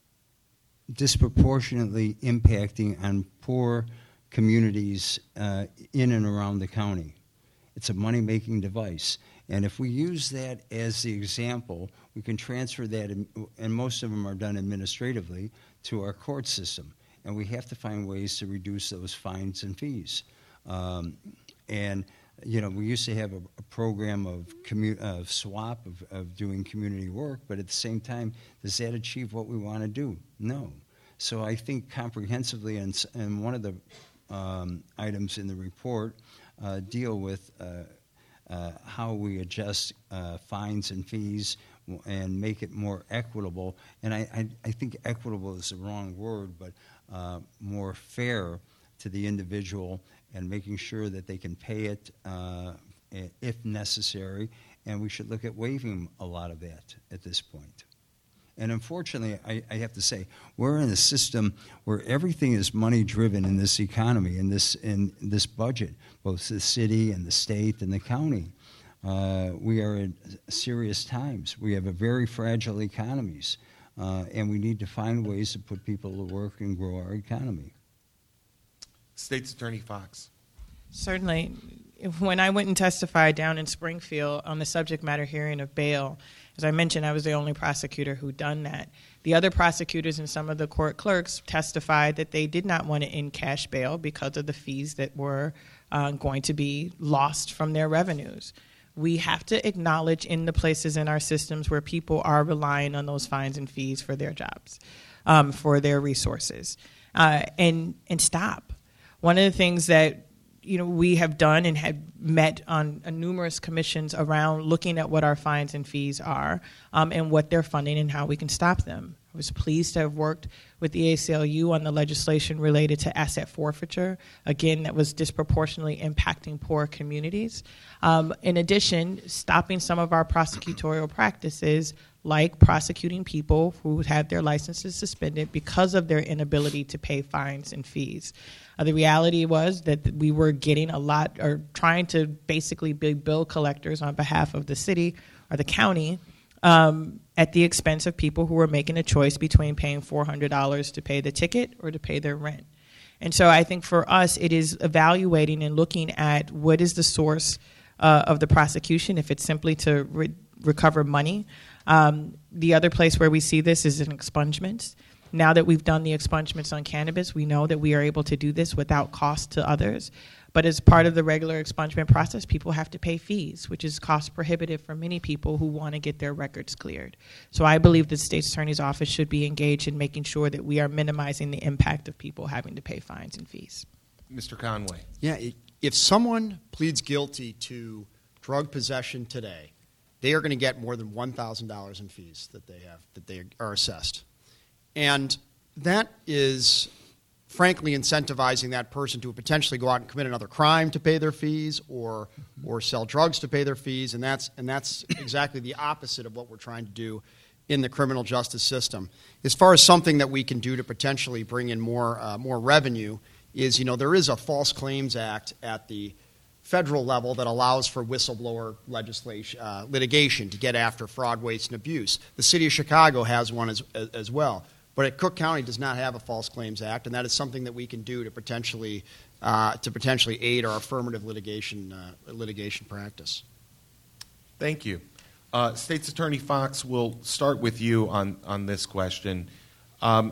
disproportionately impacting on poor communities uh, in and around the county. It's a money-making device. And if we use that as the example, we can transfer that, in, and most of them are done administratively, to our court system. And we have to find ways to reduce those fines and fees. Um, and, you know, we used to have a, a program of, commu- of swap, of, of doing community work, but at the same time, does that achieve what we want to do? No. So I think comprehensively, and, and one of the um, items in the report uh, deal with uh, Uh, how we adjust uh, fines and fees and make it more equitable. And I, I, I think equitable is the wrong word, but uh, more fair to the individual, and making sure that they can pay it uh, if necessary, and we should look at waiving a lot of that at this point. And unfortunately, I, I have to say, we're in a system where everything is money-driven in this economy, in this in this budget, both the city and the state and the county. Uh, we are in serious times. We have a very fragile economies, uh, and we need to find ways to put people to work and grow our economy. State's Attorney Fox. Certainly. When I went and testified down in Springfield on the subject matter hearing of bail, as I mentioned, I was the only prosecutor who done that. The other prosecutors and some of the court clerks testified that they did not want to end cash bail because of the fees that were uh, going to be lost from their revenues. We have to acknowledge in the places in our systems where people are relying on those fines and fees for their jobs, um, for their resources, uh, and and stop. One of the things that you know, we have done and have met on uh, numerous commissions around looking at what our fines and fees are um, and what they're funding and how we can stop them. I was pleased to have worked with the A C L U on the legislation related to asset forfeiture, again, that was disproportionately impacting poor communities. Um, in addition, stopping some of our prosecutorial practices like prosecuting people who had their licenses suspended because of their inability to pay fines and fees. Uh, the reality was that we were getting a lot, or trying to basically be bill collectors on behalf of the city or the county um, at the expense of people who were making a choice between paying four hundred dollars to pay the ticket or to pay their rent. And so I think for us, it is evaluating and looking at what is the source uh, of the prosecution, if it's simply to re- recover money. Um, the other place where we see this is in expungements. Now that we've done the expungements on cannabis, we know that we are able to do this without cost to others. But as part of the regular expungement process, people have to pay fees, which is cost prohibitive for many people who want to get their records cleared. So I believe the State's Attorney's Office should be engaged in making sure that we are minimizing the impact of people having to pay fines and fees. Mister Conway. Yeah, if someone pleads guilty to drug possession today, they are going to get more than one thousand dollars in fees that they have, that they are assessed. And that is, frankly, incentivizing that person to potentially go out and commit another crime to pay their fees, or or sell drugs to pay their fees, and that's and that's exactly the opposite of what we're trying to do in the criminal justice system. As far as something that we can do to potentially bring in more uh, more revenue is, you know, there is a False Claims Act at the federal level that allows for whistleblower legislation, uh, litigation to get after fraud, waste, and abuse. The city of Chicago has one as, as well. But at Cook County does not have a False Claims Act, and that is something that we can do to potentially uh, to potentially aid our affirmative litigation uh, litigation practice. Thank you. Uh, State's Attorney Fox, we'll start with you on, on this question. Um,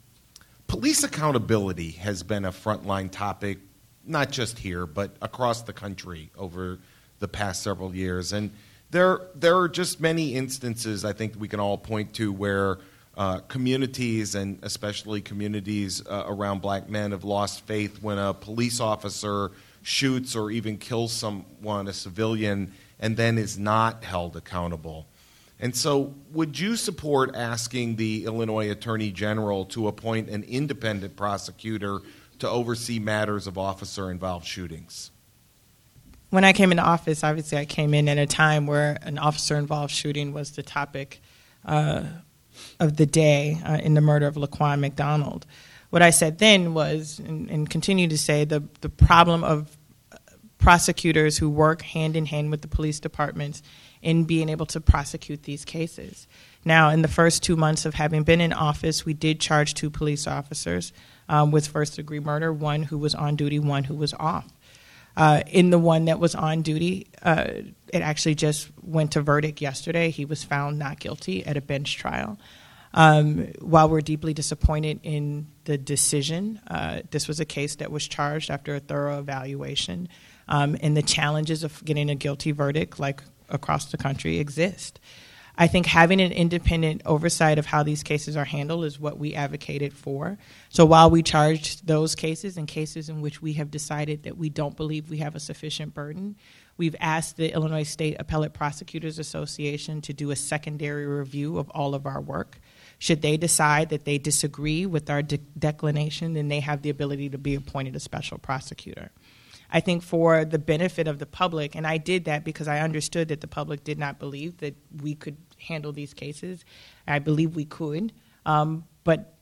police accountability has been a frontline topic, not just here, but across the country over the past several years. And there, there are just many instances I think we can all point to where uh, communities, and especially communities uh, around black men, have lost faith when a police officer shoots or even kills someone, a civilian, and then is not held accountable. And so would you support asking the Illinois Attorney General to appoint an independent prosecutor to oversee matters of officer-involved shootings? When I came into office, obviously I came in at a time where an officer-involved shooting was the topic uh, of the day uh, in the murder of Laquan McDonald. What I said then was, and, and continue to say, the, the problem of prosecutors who work hand-in-hand with the police departments in being able to prosecute these cases. Now, in the first two months of having been in office, we did charge two police officers um, with first-degree murder, one who was on duty, one who was off. Uh, in the one that was on duty, uh, it actually just went to verdict yesterday. He was found not guilty at a bench trial. Um, while we're deeply disappointed in the decision, uh, this was a case that was charged after a thorough evaluation, um, and the challenges of getting a guilty verdict, like across the country, exist. I think having an independent oversight of how these cases are handled is what we advocated for. So while we charged those cases and cases in which we have decided that we don't believe we have a sufficient burden, we've asked the Illinois State Appellate Prosecutors Association to do a secondary review of all of our work. Should they decide that they disagree with our de- declination, then they have the ability to be appointed a special prosecutor. I think for the benefit of the public, and I did that because I understood that the public did not believe that we could handle these cases. I believe we could, um, but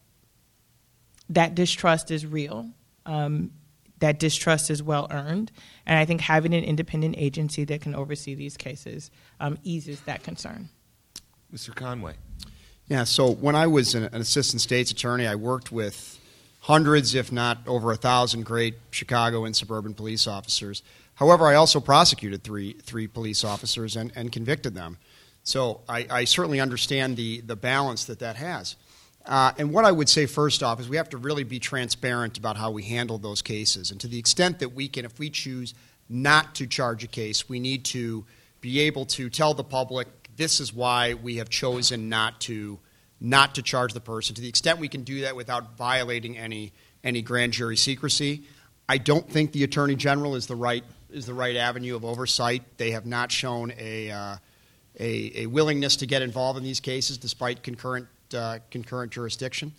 that distrust is real. Um, that distrust is well earned, and I think having an independent agency that can oversee these cases um, eases that concern. Mister Conway. Yeah, so when I was an, an assistant state's attorney, I worked with hundreds, if not over a thousand, great Chicago and suburban police officers. However, I also prosecuted three three police officers and, and convicted them. So I, I certainly understand the, the balance that that has. Uh, and what I would say first off is we have to really be transparent about how we handle those cases. And to the extent that we can, if we choose not to charge a case, we need to be able to tell the public this is why we have chosen not to not to charge the person. To the extent we can do that without violating any any grand jury secrecy, I don't think the Attorney General is the right is the right avenue of oversight. They have not shown a uh, a, a willingness to get involved in these cases despite concurrent uh, concurrent jurisdiction,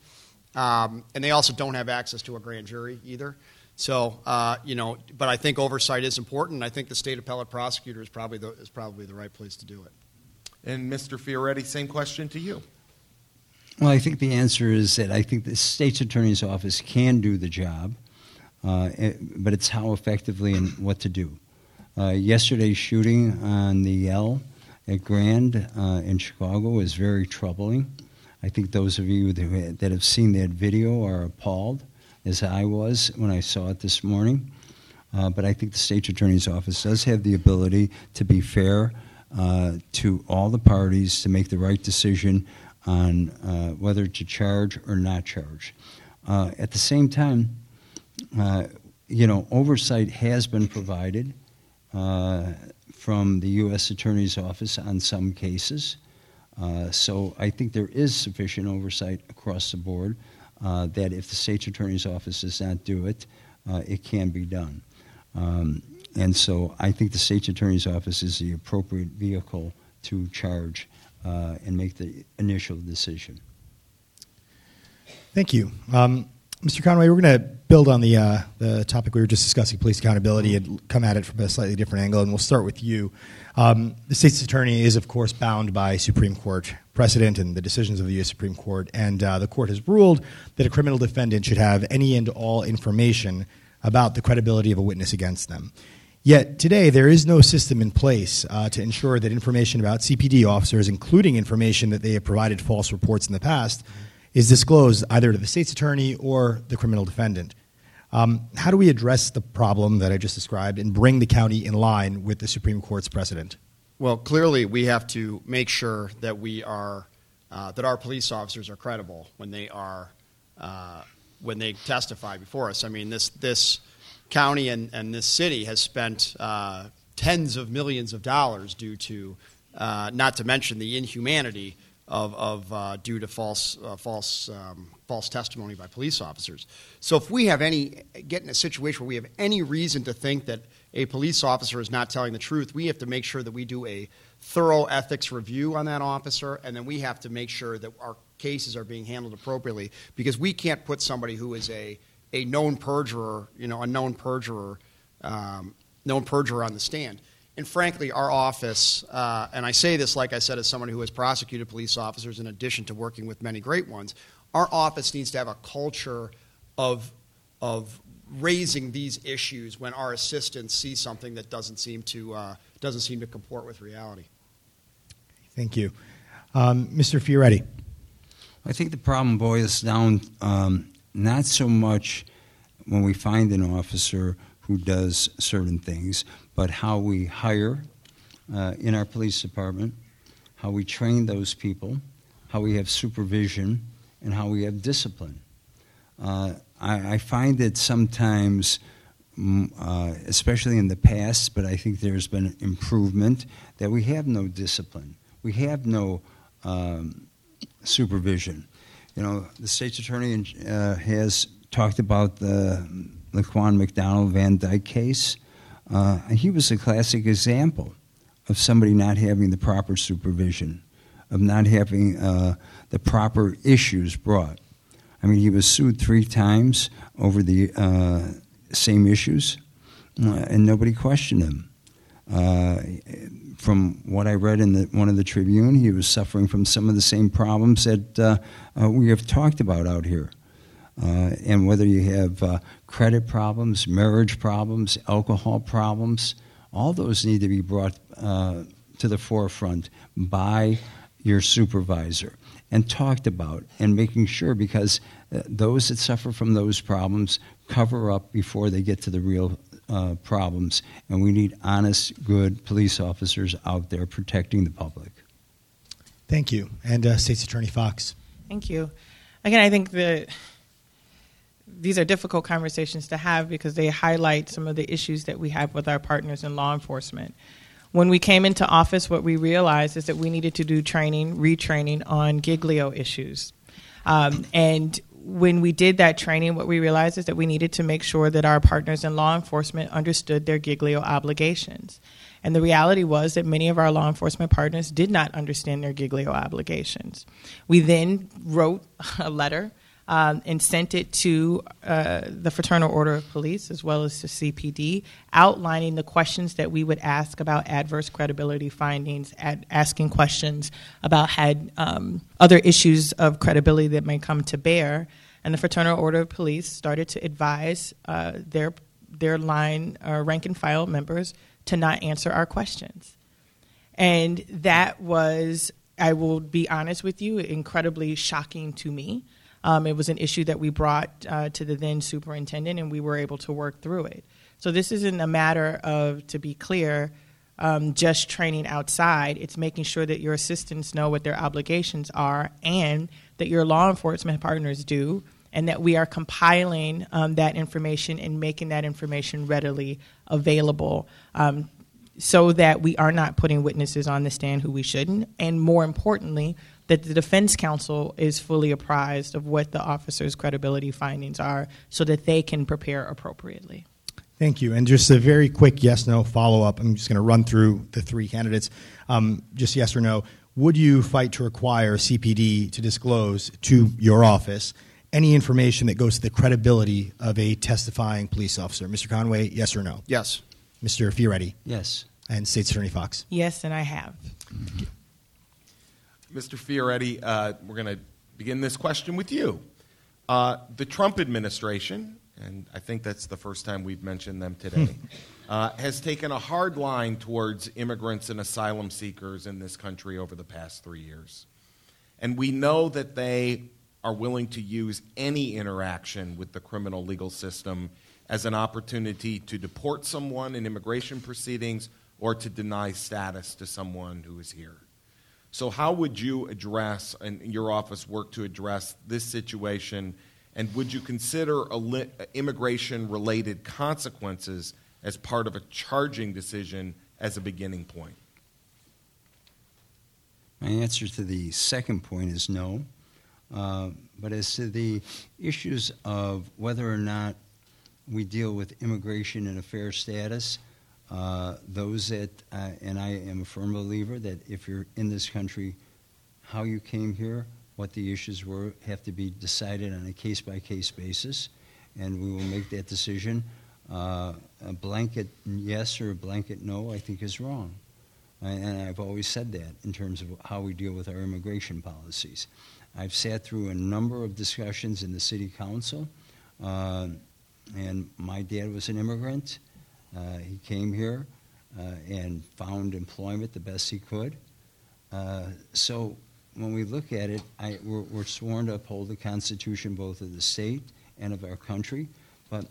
um, and they also don't have access to a grand jury either. So uh, you know, but I think oversight is important. I think the state appellate prosecutor is probably the, is probably the right place to do it. And Mister Fioretti, same question to you. Well, I think the answer is that I think the state's attorney's office can do the job, uh, but it's how effectively and what to do. Uh, yesterday's shooting on the L at Grand uh, in Chicago was very troubling. I think those of you that have seen that video are appalled, as I was when I saw it this morning. Uh, but I think the state's attorney's office does have the ability to be fair uh, to all the parties, to make the right decision on uh, whether to charge or not charge. Uh, at the same time, uh, you know, oversight has been provided uh, from the U S Attorney's Office on some cases. Uh, so I think there is sufficient oversight across the board uh, that if the state's attorney's office does not do it, uh, it can be done. Um, and so I think the state's attorney's office is the appropriate vehicle to charge Uh, and make the initial decision. Thank you. Um, Mister Conway, we're going to build on the uh, the topic we were just discussing, police accountability, and come at it from a slightly different angle, and we'll start with you. Um, the state's attorney is, of course, bound by Supreme Court precedent and the decisions of the U S Supreme Court, and uh, the court has ruled that a criminal defendant should have any and all information about the credibility of a witness against them. Yet today, there is no system in place uh, to ensure that information about C P D officers, including information that they have provided false reports in the past, is disclosed either to the state's attorney or the criminal defendant. Um, how do we address the problem that I just described and bring the county in line with the Supreme Court's precedent? Well, clearly, we have to make sure that we are uh, that our police officers are credible when they are uh, when they testify before us. I mean, this this. county and, and this city has spent uh, tens of millions of dollars due to, uh, not to mention the inhumanity of, of uh, due to false uh, false um, false testimony by police officers. So if we have any get in a situation where we have any reason to think that a police officer is not telling the truth, we have to make sure that we do a thorough ethics review on that officer, and then we have to make sure that our cases are being handled appropriately, because we can't put somebody who is a a known perjurer, you know, a known perjurer, um, known perjurer on the stand. And frankly, our office, uh, and I say this like I said as someone who has prosecuted police officers in addition to working with many great ones, our office needs to have a culture of, of raising these issues when our assistants see something that doesn't seem to, uh, doesn't seem to comport with reality. Thank you. Um, Mister Fioretti. I think the problem boils down um, not so much when we find an officer who does certain things, but how we hire uh, in our police department, how we train those people, how we have supervision, and how we have discipline. Uh, I, I find that sometimes, mm, uh, especially in the past, but I think there's been improvement, that we have no discipline. We have no um, supervision. You know, the state's attorney uh, has talked about the Laquan McDonald Van Dyke case. Uh, he was a classic example of somebody not having the proper supervision, of not having uh, the proper issues brought. I mean, he was sued three times over the uh, same issues, uh, and nobody questioned him. Uh, from what I read in the, one of the Tribune, he was suffering from some of the same problems that uh, uh, we have talked about out here. Uh, and whether you have uh, credit problems, marriage problems, alcohol problems, all those need to be brought uh, to the forefront by your supervisor and talked about, and making sure, because uh, those that suffer from those problems cover up before they get to the real uh, problems. And we need honest, good police officers out there protecting the public. Thank you. And uh, State's Attorney Fox. Thank you. Again, I think that these are difficult conversations to have because they highlight some of the issues that we have with our partners in law enforcement. When we came into office, what we realized is that we needed to do training, retraining on Giglio issues. Um, and when we did that training, what we realized is that we needed to make sure that our partners in law enforcement understood their Giglio obligations. And the reality was that many of our law enforcement partners did not understand their Giglio obligations. We then wrote a letter Um, and sent it to uh, the Fraternal Order of Police as well as to C P D, outlining the questions that we would ask about adverse credibility findings, ad- asking questions about had um, other issues of credibility that may come to bear. And the Fraternal Order of Police started to advise uh, their their line uh, rank and file members to not answer our questions. And that was, I will be honest with you, incredibly shocking to me. Um, it was an issue that we brought uh, to the then superintendent, and we were able to work through it. So this isn't a matter of, to be clear, um, just training outside. It's making sure that your assistants know what their obligations are and that your law enforcement partners do, and that we are compiling um, that information and making that information readily available um, so that we are not putting witnesses on the stand who we shouldn't, and more importantly, that the defense counsel is fully apprised of what the officer's credibility findings are so that they can prepare appropriately. Thank you. And just a very quick yes-no follow-up. I'm just going to run through the three candidates. Um, just yes or no. Would you fight to require C P D to disclose to your office any information that goes to the credibility of a testifying police officer? Mister Conway, yes or no? Yes. Mister Fioretti? Yes. And State's Attorney Fox? Yes, and I have. Mister Fioretti, uh, we're going to begin this question with you. Uh, the Trump administration, and I think that's the first time we've mentioned them today, uh, has taken a hard line towards immigrants and asylum seekers in this country over the past three years. And we know that they are willing to use any interaction with the criminal legal system as an opportunity to deport someone in immigration proceedings or to deny status to someone who is here. So how would you address, and your office work to address this situation, and would you consider li- immigration-related consequences as part of a charging decision as a beginning point? My answer to the second point is no. Uh, but as to the issues of whether or not we deal with immigration and affair status, Uh, those that, uh, and I am a firm believer that if you're in this country, how you came here, what the issues were, have to be decided on a case-by-case basis, and we will make that decision. Uh, a blanket yes or a blanket no, I think, is wrong. And I've always said that in terms of how we deal with our immigration policies. I've sat through a number of discussions in the city council, uh, and my dad was an immigrant. Uh, he came here uh, and found employment the best he could. Uh, so when we look at it, I, we're, we're sworn to uphold the Constitution both of the state and of our country. But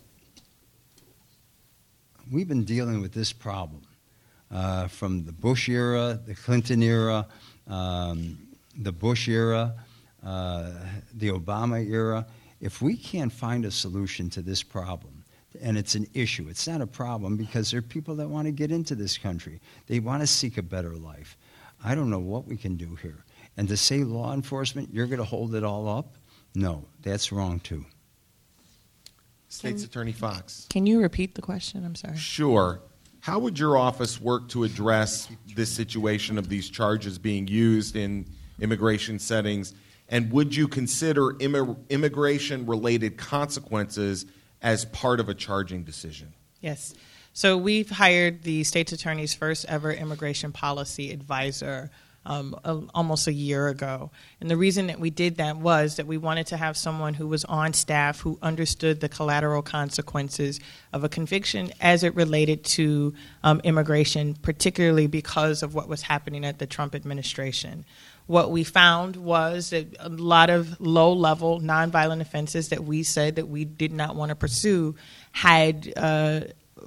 we've been dealing with this problem uh, from the Bush era, the Clinton era, um, the Bush era, uh, the Obama era. If we can't find a solution to this problem, and it's an issue. It's not a problem because there are people that want to get into this country. They want to seek a better life. I don't know what we can do here. And to say law enforcement, you're going to hold it all up? No, that's wrong too. State's Attorney Fox. Can you repeat the question? I'm sorry. Sure. How would your office work to address this situation of these charges being used in immigration settings? And would you consider imm- immigration-related consequences as part of a charging decision? Yes. So we've hired the state's attorney's first ever immigration policy advisor um, a, almost a year ago. And the reason that we did that was that we wanted to have someone who was on staff who understood the collateral consequences of a conviction as it related to um, immigration, particularly because of what was happening at the Trump administration. What we found was that a lot of low-level nonviolent offenses that we said that we did not want to pursue had uh,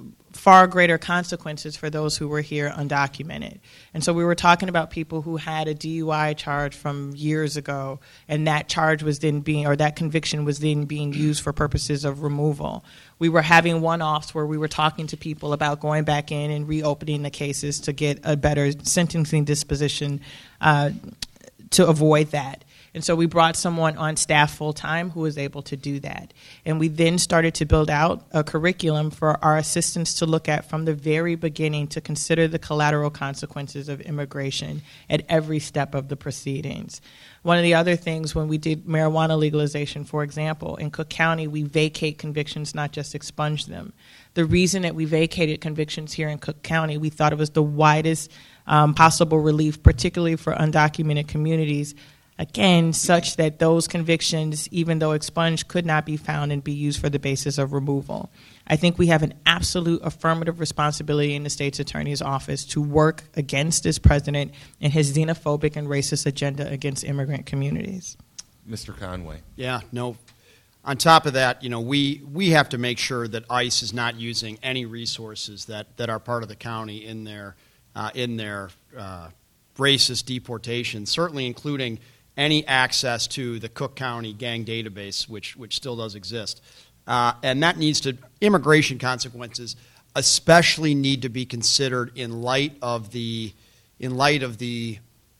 far greater consequences for those who were here undocumented. And so we were talking about people who had a D U I charge from years ago, and that charge was then being, or that conviction was then being used for purposes of removal. We were having one-offs where we were talking to people about going back in and reopening the cases to get a better sentencing disposition uh, to avoid that. And so we brought someone on staff full-time who was able to do that. And we then started to build out a curriculum for our assistants to look at from the very beginning to consider the collateral consequences of immigration at every step of the proceedings. One of the other things when we did marijuana legalization, for example, in Cook County, we vacate convictions, not just expunge them. The reason that we vacated convictions here in Cook County, we thought it was the widest um, possible relief, particularly for undocumented communities, again, such that those convictions, even though expunged, could not be found and be used for the basis of removal. I think we have an absolute affirmative responsibility in the state's attorney's office to work against this president and his xenophobic and racist agenda against immigrant communities. Mister Conway. Yeah, no. On top of that, you know, we, we have to make sure that ICE is not using any resources that, that are part of the county in their, uh, in their uh, racist deportation, certainly including any access to the Cook County gang database, which which still does exist. Uh, and that needs to, immigration consequences especially need to be considered in light of the, in light of the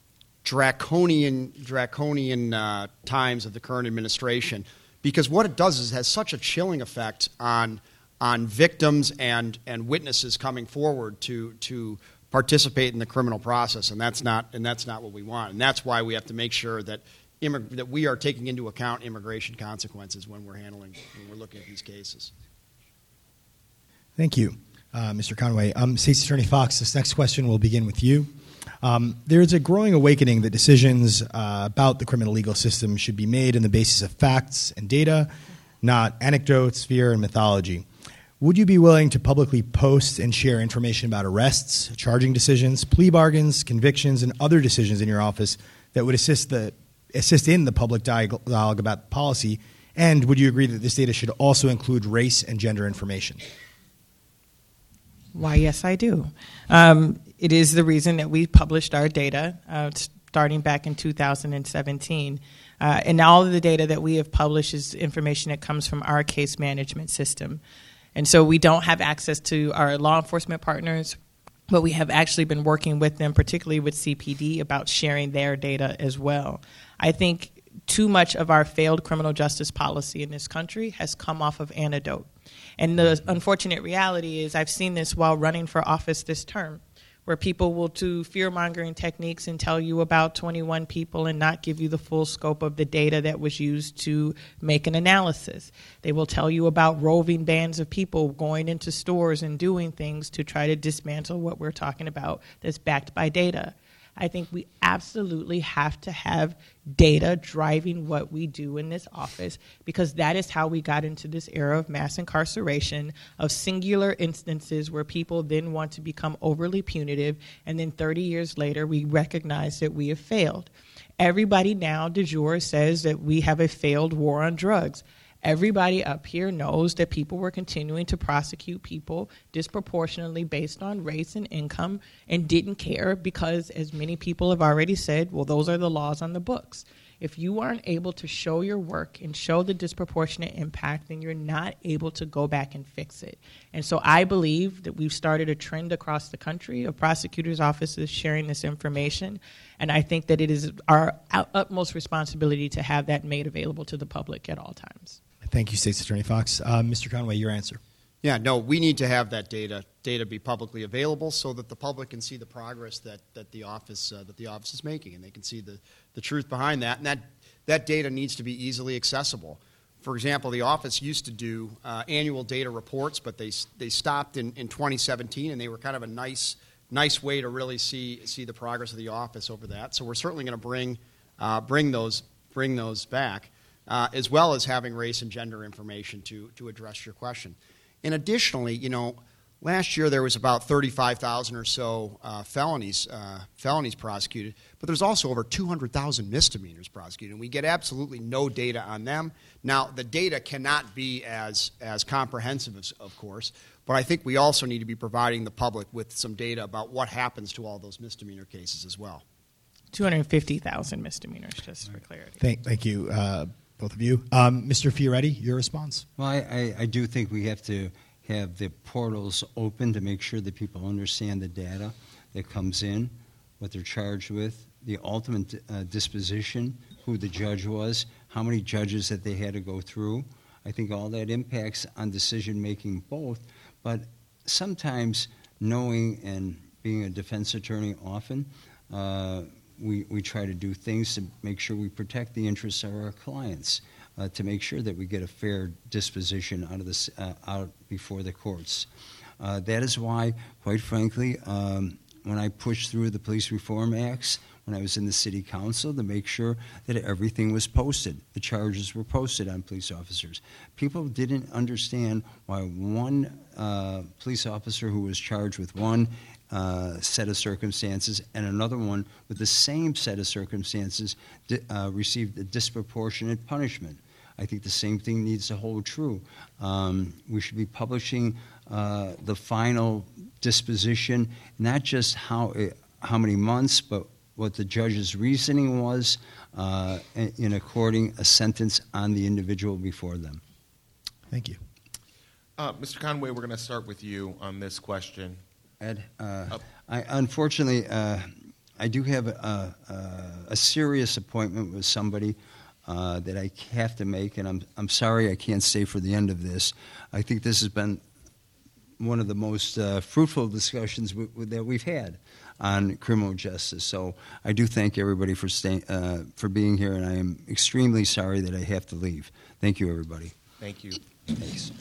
draconian, draconian uh, times of the current administration, because what it does is it has such a chilling effect on, on victims and, and witnesses coming forward to, to participate in the criminal process, and that's not and that's not what we want. And that's why we have to make sure that immig- that we are taking into account immigration consequences when we're handling when we're looking at these cases. Thank you, uh, Mister Conway. Um, State's Attorney Fox, this next question will begin with you. Um, there's a growing awakening that decisions uh, about the criminal legal system should be made on the basis of facts and data, not anecdotes, fear, and mythology. Would you be willing to publicly post and share information about arrests, charging decisions, plea bargains, convictions, and other decisions in your office that would assist the assist in the public dialogue about policy? And would you agree that this data should also include race and gender information? Why, yes, I do. Um, it is the reason that we published our data uh, starting back in two thousand seventeen. Uh, and all of the data that we have published is information that comes from our case management system. And so we don't have access to our law enforcement partners, but we have actually been working with them, particularly with C P D, about sharing their data as well. I think too much of our failed criminal justice policy in this country has come off of anecdote. And the unfortunate reality is I've seen this while running for office this term, where people will do fear-mongering techniques and tell you about twenty-one people and not give you the full scope of the data that was used to make an analysis. They will tell you about roving bands of people going into stores and doing things to try to dismantle what we're talking about that's backed by data. I think we absolutely have to have data driving what we do in this office, because that is how we got into this era of mass incarceration, of singular instances where people then want to become overly punitive, and then thirty years later we recognize that we have failed. Everybody now de jure says that we have a failed war on drugs. Everybody up here knows that people were continuing to prosecute people disproportionately based on race and income and didn't care because, as many people have already said, well, those are the laws on the books. If you aren't able to show your work and show the disproportionate impact, then you're not able to go back and fix it. And so I believe that we've started a trend across the country of prosecutors' offices sharing this information, and I think that it is our utmost responsibility to have that made available to the public at all times. Thank you, State's Attorney Fox. Uh, Mister Conway, your answer. Yeah, no, we need to have that data data be publicly available so that the public can see the progress that, that the office uh, that the office is making, and they can see the, the truth behind that. And that that data needs to be easily accessible for example, the office used to do uh, annual data reports, but they they stopped in, in twenty seventeen, and they were kind of a nice nice way to really see see the progress of the office over that. So we're certainly going to bring uh, bring those bring those back, uh, as well as having race and gender information to to address your question. And additionally, you know, last year there was about thirty-five thousand or so uh, felonies uh, felonies prosecuted, but there's also over two hundred thousand misdemeanors prosecuted, and we get absolutely no data on them. Now, the data cannot be as as comprehensive, as, of course, but I think we also need to be providing the public with some data about what happens to all those misdemeanor cases as well. two hundred fifty thousand misdemeanors, just for clarity. Thank, thank you, uh, both of you. Um, Mister Fioretti, your response? Well, I, I, I do think we have to have the portals open to make sure that people understand the data that comes in, what they're charged with, the ultimate uh, disposition, who the judge was, how many judges that they had to go through. I think all that impacts on decision-making both, but sometimes knowing and being a defense attorney often, uh, we, we try to do things to make sure we protect the interests of our clients. Uh, to make sure that we get a fair disposition out of this uh, out before the courts. Uh, that is why, quite frankly, um, when I pushed through the Police Reform Acts, when I was in the City Council, to make sure that everything was posted, the charges were posted on police officers. People didn't understand why one uh, police officer who was charged with one Uh, set of circumstances and another one with the same set of circumstances di- uh, received a disproportionate punishment. I think the same thing needs to hold true. Um, we should be publishing uh, the final disposition, not just how it, how many months, but what the judge's reasoning was uh, in, in according a sentence on the individual before them. Thank you. Uh, Mister Conway, we're going to start with you on this question. Ed, uh, I, unfortunately, uh, I do have a, a, a serious appointment with somebody uh, that I have to make, and I'm I'm sorry I can't stay for the end of this. I think this has been one of the most uh, fruitful discussions w- w- that we've had on criminal justice. So I do thank everybody for staying, uh, for being here, and I am extremely sorry that I have to leave. Thank you, everybody. Thank you. Thanks.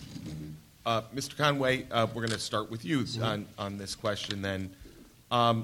Uh, Mister Conway, uh, we're going to start with you on, on this question then. Um,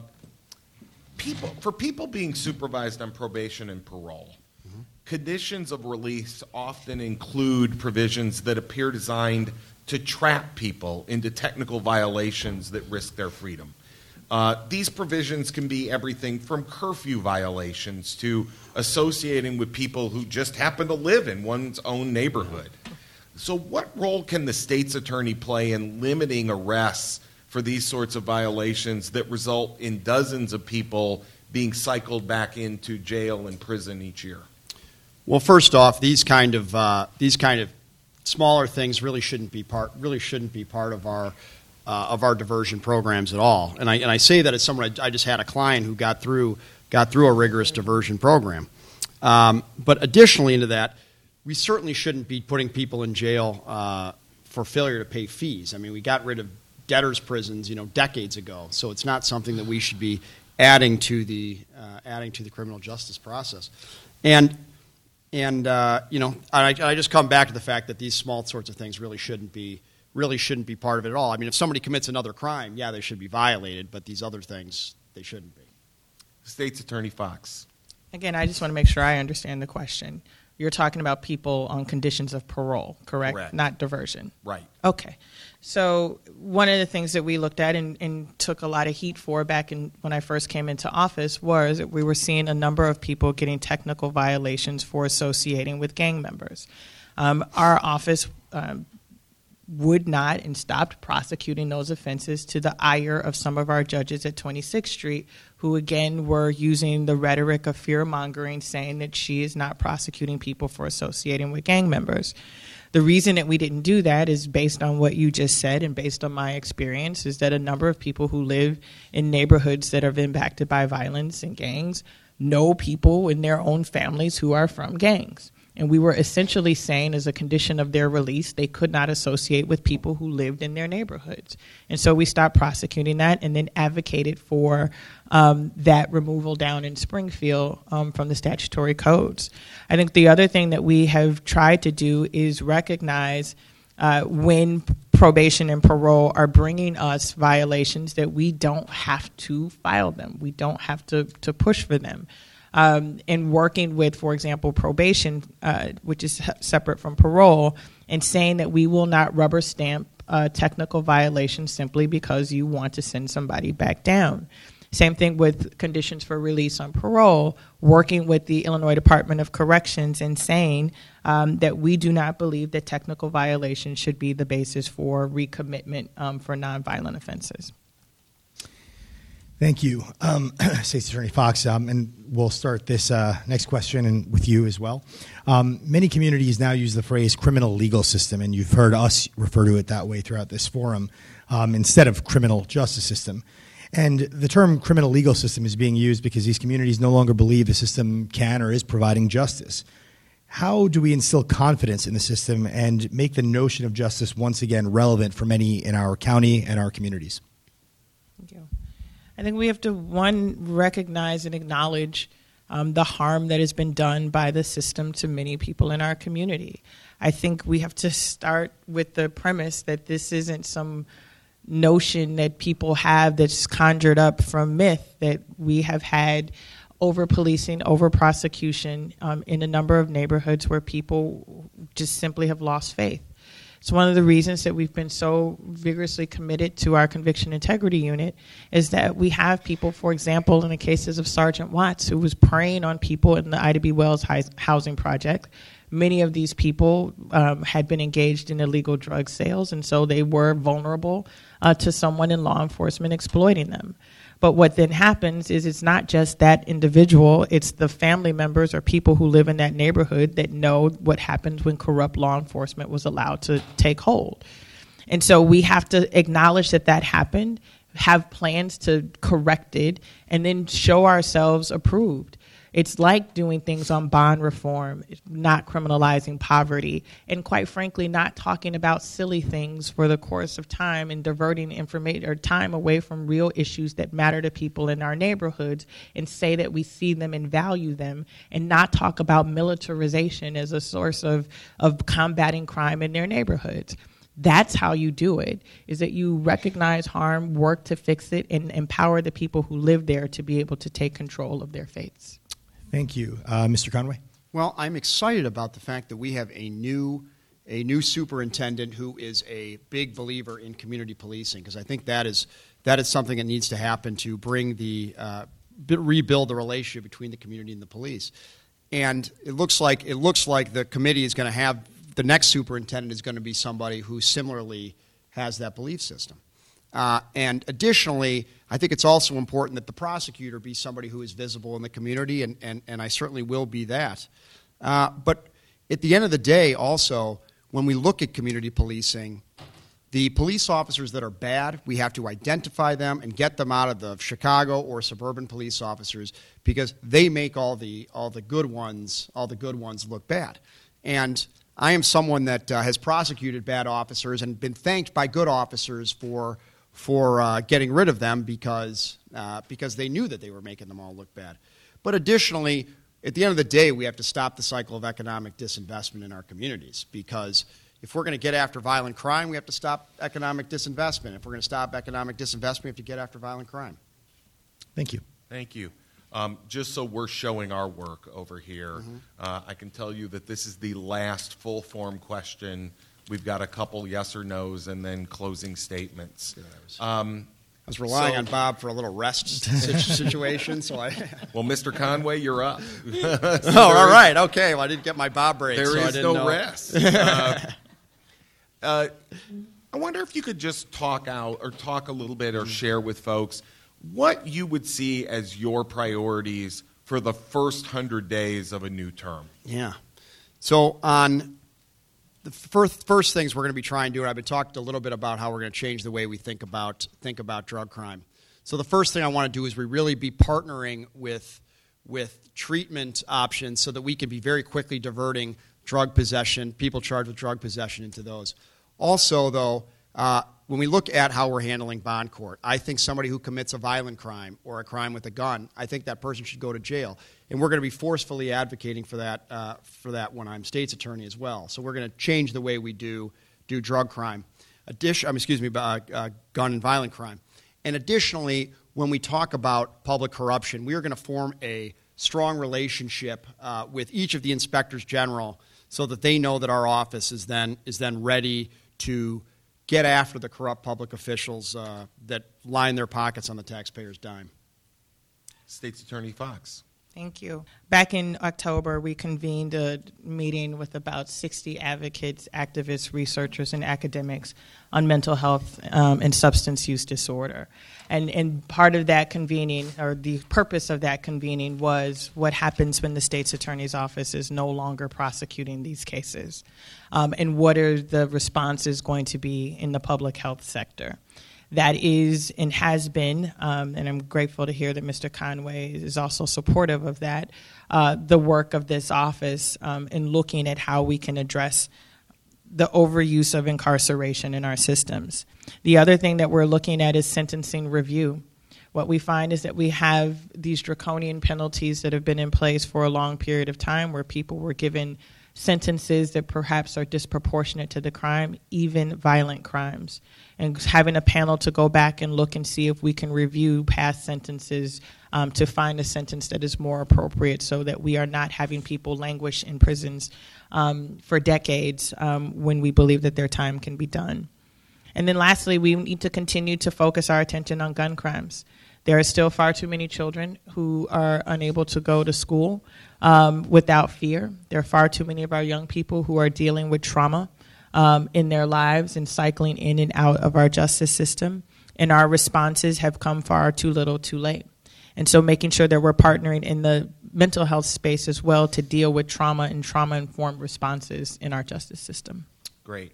people, for people being supervised on probation and parole, mm-hmm. conditions of release often include provisions that appear designed to trap people into technical violations that risk their freedom. Uh, these provisions can be everything from curfew violations to associating with people who just happen to live in one's own neighborhood. So what role can the state's attorney play in limiting arrests for these sorts of violations that result in dozens of people being cycled back into jail and prison each year? Well, first off, these kind of uh, these kind of smaller things really shouldn't be part really shouldn't be part of our uh, of our diversion programs at all. And I and I say that as someone I, I just had a client who got through got through a rigorous diversion program. Um, but additionally into that, we certainly shouldn't be putting people in jail uh, for failure to pay fees. I mean, we got rid of debtors' prisons, you know, decades ago. So it's not something that we should be adding to the uh, adding to the criminal justice process. And and uh, you know, I, I just come back to the fact that these small sorts of things really shouldn't be really shouldn't be part of it at all. I mean, if somebody commits another crime, yeah, they should be violated. But these other things, they shouldn't be. State's Attorney Fox. Again, I just want to make sure I understand the question. You're talking about people on conditions of parole, correct? Correct. Not diversion. Right. Okay. So one of the things that we looked at and, and took a lot of heat for back in when I first came into office was that we were seeing a number of people getting technical violations for associating with gang members. Um, our office um, would not and stopped prosecuting those offenses to the ire of some of our judges at twenty-sixth Street, who again were using the rhetoric of fear-mongering, saying that she is not prosecuting people for associating with gang members. The reason that we didn't do that is based on what you just said and based on my experience, is that a number of people who live in neighborhoods that are impacted by violence and gangs know people in their own families who are from gangs. And we were essentially saying, as a condition of their release, they could not associate with people who lived in their neighborhoods. And so we stopped prosecuting that and then advocated for um, that removal down in Springfield um, from the statutory codes. I think the other thing that we have tried to do is recognize uh, when probation and parole are bringing us violations that we don't have to file them. We don't have to, to push for them. Um, and working with, for example, probation, uh, which is separate from parole, and saying that we will not rubber stamp uh, technical violations simply because you want to send somebody back down. Same thing with conditions for release on parole, working with the Illinois Department of Corrections and saying um, that we do not believe that technical violations should be the basis for recommitment um, for nonviolent offenses. Thank you, um, State's Attorney Fox, um, and we'll start this uh, next question and with you as well. Um, many communities now use the phrase criminal legal system, and you've heard us refer to it that way throughout this forum, um, instead of criminal justice system. And the term criminal legal system is being used because these communities no longer believe the system can or is providing justice. How do we instill confidence in the system and make the notion of justice once again relevant for many in our county and our communities? Thank you. I think we have to, one, recognize and acknowledge um, the harm that has been done by the system to many people in our community. I think we have to start with the premise that this isn't some notion that people have that's conjured up from myth, that we have had over-policing, over-prosecution um, in a number of neighborhoods where people just simply have lost faith. It's one of the reasons that we've been so vigorously committed to our conviction integrity unit is that we have people, for example, in the cases of Sergeant Watts, who was preying on people in the Ida B. Wells housing project. Many of these people um, had been engaged in illegal drug sales, and so they were vulnerable uh, to someone in law enforcement exploiting them. But what then happens is it's not just that individual, it's the family members or people who live in that neighborhood that know what happens when corrupt law enforcement was allowed to take hold. And so we have to acknowledge that that happened, have plans to correct it, and then show ourselves approved. It's like doing things on bond reform, not criminalizing poverty, and quite frankly, not talking about silly things for the course of time and diverting information or time away from real issues that matter to people in our neighborhoods, and say that we see them and value them, and not talk about militarization as a source of, of combating crime in their neighborhoods. That's how you do it, is that you recognize harm, work to fix it, and empower the people who live there to be able to take control of their fates. Thank you. Uh, Mister Conway? Well, I'm excited about the fact that we have a new a new superintendent who is a big believer in community policing, because I think that is that is something that needs to happen to bring the uh, rebuild the relationship between the community and the police. And it looks like it looks like the committee is going to have the next superintendent is going to be somebody who similarly has that belief system. Uh, and additionally, I think it's also important that the prosecutor be somebody who is visible in the community, and, and, and I certainly will be that. Uh, but at the end of the day, also, when we look at community policing, the police officers that are bad, we have to identify them and get them out of the Chicago or suburban police officers, because they make all the all the good ones all the good ones look bad. And I am someone that uh, has prosecuted bad officers and been thanked by good officers for. for uh, getting rid of them because uh, because they knew that they were making them all look bad. But additionally, at the end of the day, we have to stop the cycle of economic disinvestment in our communities, because if we're going to get after violent crime, we have to stop economic disinvestment. If we're going to stop economic disinvestment, we have to get after violent crime. Thank you. Thank you. Um, just so we're showing our work over here, Mm-hmm. uh, I can tell you that this is the last full-form question. We've got a couple yes or no's and then closing statements. Um, I was relying so, on Bob for a little rest situation, so I. Well, Mister Conway, you're up. so oh, all right, is, okay. Well, I didn't get my Bob break, there so is I didn't no know. rest. uh, uh, I wonder if you could just talk out or talk a little bit or share with folks what you would see as your priorities for the first hundred days of a new term. Yeah. So on. The first, first things we're going to be trying to do, I've been talking a little bit about how we're going to change the way we think about think about drug crime. So the first thing I want to do is we really be partnering with with treatment options so that we can be very quickly diverting drug possession, people charged with drug possession into those. Also, though, uh, when we look at how we're handling bond court, I think somebody who commits a violent crime or a crime with a gun, I think that person should go to jail. And we're going to be forcefully advocating for that uh, for that when I'm state's attorney as well. So we're going to change the way we do do drug crime, Addition, um, excuse me, uh, uh, gun and violent crime. And additionally, when we talk about public corruption, we are going to form a strong relationship uh, with each of the inspectors general so that they know that our office is then is then ready to get after the corrupt public officials uh, that line their pockets on the taxpayer's dime. State's Attorney Fox. Thank you. Back in October, we convened a meeting with about sixty advocates, activists, researchers, and academics on mental health um, and substance use disorder. And, and part of that convening, or the purpose of that convening, was what happens when the state's attorney's office is no longer prosecuting these cases, um, and what are the responses going to be in the public health sector. That is and has been, um, and I'm grateful to hear that Mister Conway is also supportive of that, uh, the work of this office um, in looking at how we can address the overuse of incarceration in our systems. The other thing that we're looking at is sentencing review. What we find is that we have these draconian penalties that have been in place for a long period of time where people were given sentences that perhaps are disproportionate to the crime, even violent crimes. And having a panel to go back and look and see if we can review past sentences um, to find a sentence that is more appropriate so that we are not having people languish in prisons um, for decades um, when we believe that their time can be done. And then lastly, we need to continue to focus our attention on gun crimes. There are still far too many children who are unable to go to school um, without fear. There are far too many of our young people who are dealing with trauma um, in their lives and cycling in and out of our justice system. And our responses have come far too little too late. And so making sure that we're partnering in the mental health space as well to deal with trauma and trauma-informed responses in our justice system. Great.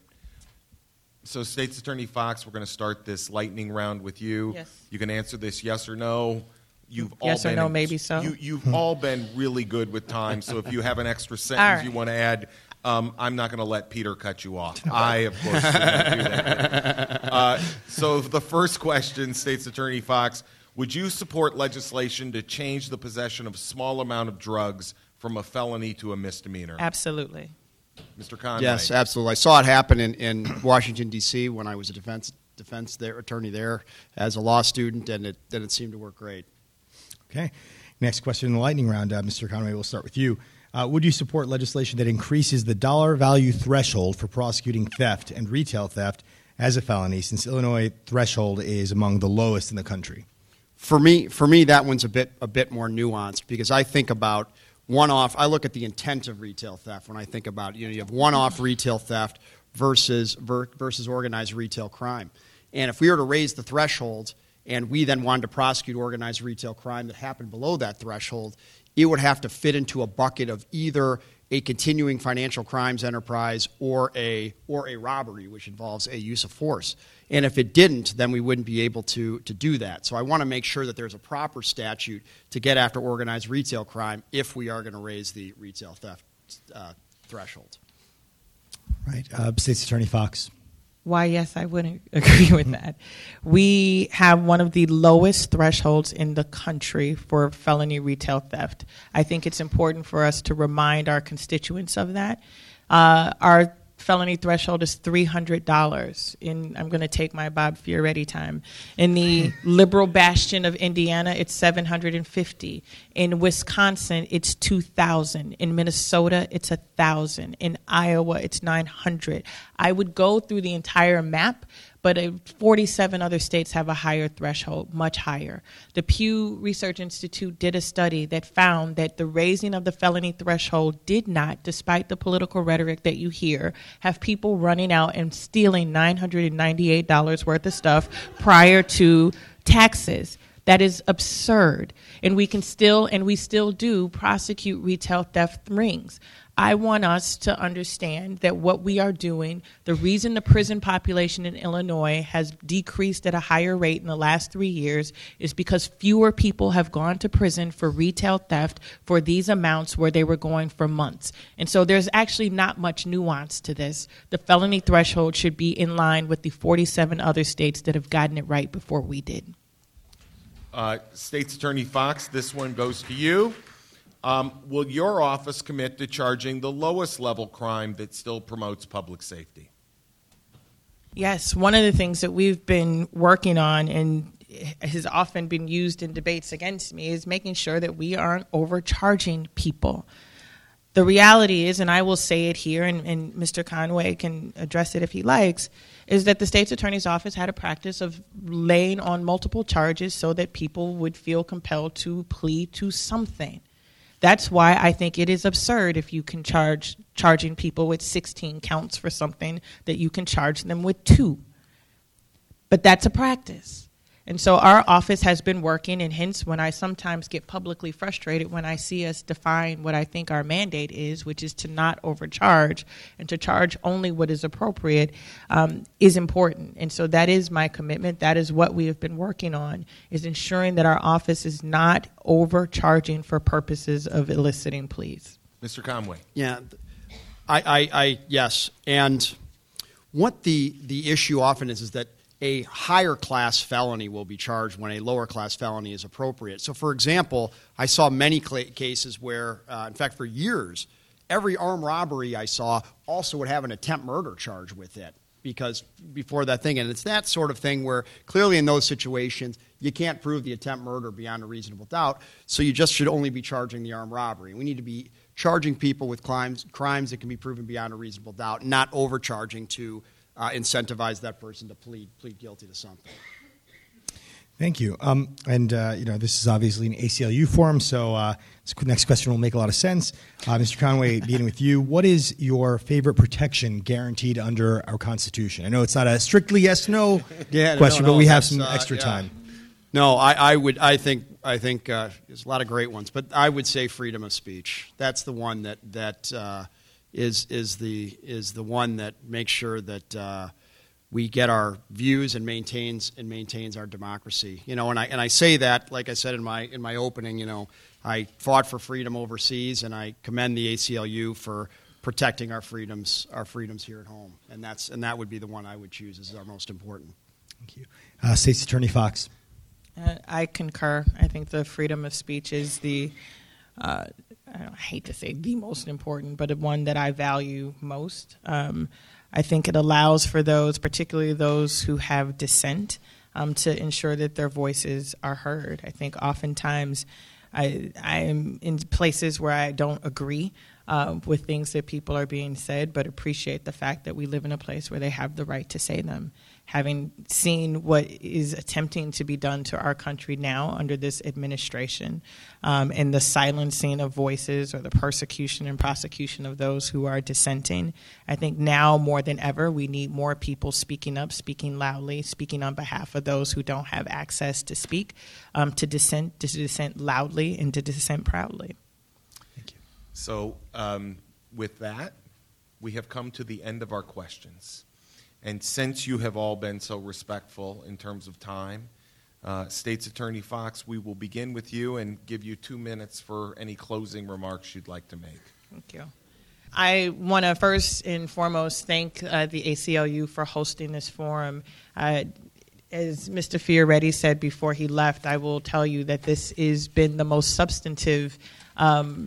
So, State's Attorney Fox, we're going to start this lightning round with you. Yes. You can answer this yes or no. You've yes all or been, no, maybe so. You, you've all been really good with time, so if you have an extra sentence right. you want to add, um, I'm not going to let Peter cut you off. I, of course, would not do that. Uh, so, the first question, State's Attorney Fox, would you support legislation to change the possession of a small amount of drugs from a felony to a misdemeanor? Absolutely. Mister Conway. Yes, absolutely. I saw it happen in, in Washington, D C when I was a defense defense there, attorney there as a law student, and it, and it seemed to work great. Okay. Next question in the lightning round, uh, Mister Conway, we'll start with you. Uh, would you support legislation that increases the dollar value threshold for prosecuting theft and retail theft as a felony, since Illinois threshold is among the lowest in the country? For me, for me, that one's a bit a bit more nuanced because I think about one-off. I look at the intent of retail theft when I think about, you know, you have one-off retail theft versus ver, versus organized retail crime. And if we were to raise the threshold and we then wanted to prosecute organized retail crime that happened below that threshold, it would have to fit into a bucket of either a continuing financial crimes enterprise or a or a robbery, which involves a use of force. And if it didn't, then we wouldn't be able to, to do that. So I want to make sure that there's a proper statute to get after organized retail crime if we are going to raise the retail theft uh, threshold. Right. Uh, State's Attorney Fox. Why, yes, I would agree with that. We have one of the lowest thresholds in the country for felony retail theft. I think it's important for us to remind our constituents of that. Uh, our felony threshold is three hundred dollars. In, I'm going to take my Bob Fioretti time. In the liberal bastion of Indiana, it's seven hundred fifty dollars. In Wisconsin, it's two thousand dollars. In Minnesota, it's one thousand dollars. In Iowa, it's nine hundred dollars. I would go through the entire map, but uh, forty-seven other states have a higher threshold, much higher. The Pew Research Institute did a study that found that the raising of the felony threshold did not, despite the political rhetoric that you hear, have people running out and stealing nine hundred ninety-eight dollars worth of stuff prior to taxes. That is absurd. And we can still, and we still do, prosecute retail theft rings. I want us to understand that what we are doing, the reason the prison population in Illinois has decreased at a higher rate in the last three years is because fewer people have gone to prison for retail theft for these amounts where they were going for months. And so there's actually not much nuance to this. The felony threshold should be in line with the forty-seven other states that have gotten it right before we did. Uh, State's Attorney Fox, this one goes to you. Um, will your office commit to charging the lowest level crime that still promotes public safety? Yes, one of the things that we've been working on and has often been used in debates against me is making sure that we aren't overcharging people. The reality is, and I will say it here, and, and Mister Conway can address it if he likes, is that the state's attorney's office had a practice of laying on multiple charges so that people would feel compelled to plead to something. That's why I think it is absurd if you can charge charging people with sixteen counts for something that you can charge them with two. But that's a practice. And so our office has been working, and hence when I sometimes get publicly frustrated when I see us define what I think our mandate is, which is to not overcharge and to charge only what is appropriate, um, is important. And so that is my commitment. That is what we have been working on, is ensuring that our office is not overcharging for purposes of eliciting pleas. Mister Conway. Yeah, I, I, I yes. And what the the issue often is is that a higher class felony will be charged when a lower class felony is appropriate. So, for example, I saw many cl- cases where, uh, in fact, for years, every armed robbery I saw also would have an attempt murder charge with it because before that thing. And it's that sort of thing where clearly in those situations you can't prove the attempt murder beyond a reasonable doubt, so you just should only be charging the armed robbery. We need to be charging people with crimes, crimes that can be proven beyond a reasonable doubt, not overcharging to Uh, incentivize that person to plead plead guilty to something. Thank you. Um, and, uh, you know, this is obviously an A C L U forum, so uh, this next question will make a lot of sense. Uh, Mister Conway, beginning with you, what is your favorite protection guaranteed under our Constitution? I know it's not a strictly yes-no yeah, question, no, no, but we have some uh, extra yeah. time. No, I, I would. I think. I think uh, there's a lot of great ones, but I would say freedom of speech. That's the one that that uh, is is the is the one that makes sure that uh, we get our views and maintains and maintains our democracy. You know, and I and I say that, like I said in my in my opening. You know, I fought for freedom overseas, and I commend the A C L U for protecting our freedoms our freedoms here at home. And that's and that would be the one I would choose as our most important. Thank you, uh, State's Attorney Fox. Uh, I concur. I think the freedom of speech is the, uh, I, don't, I hate to say the most important, but one that I value most. Um, I think it allows for those, particularly those who have dissent, um, to ensure that their voices are heard. I think oftentimes I, I am in places where I don't agree uh, with things that people are being said, but appreciate the fact that we live in a place where they have the right to say them. Having seen what is attempting to be done to our country now under this administration, um, and the silencing of voices or the persecution and prosecution of those who are dissenting, I think now more than ever we need more people speaking up, speaking loudly, speaking on behalf of those who don't have access to speak, um, to dissent, to dissent loudly, and to dissent proudly. Thank you. So um, with that, we have come to the end of our questions. And since you have all been so respectful in terms of time, uh, State's Attorney Fox, we will begin with you and give you two minutes for any closing remarks you'd like to make. Thank you. I want to first and foremost thank uh, the A C L U for hosting this forum. Uh, as Mister Fioretti said before he left, I will tell you that this has been the most substantive um,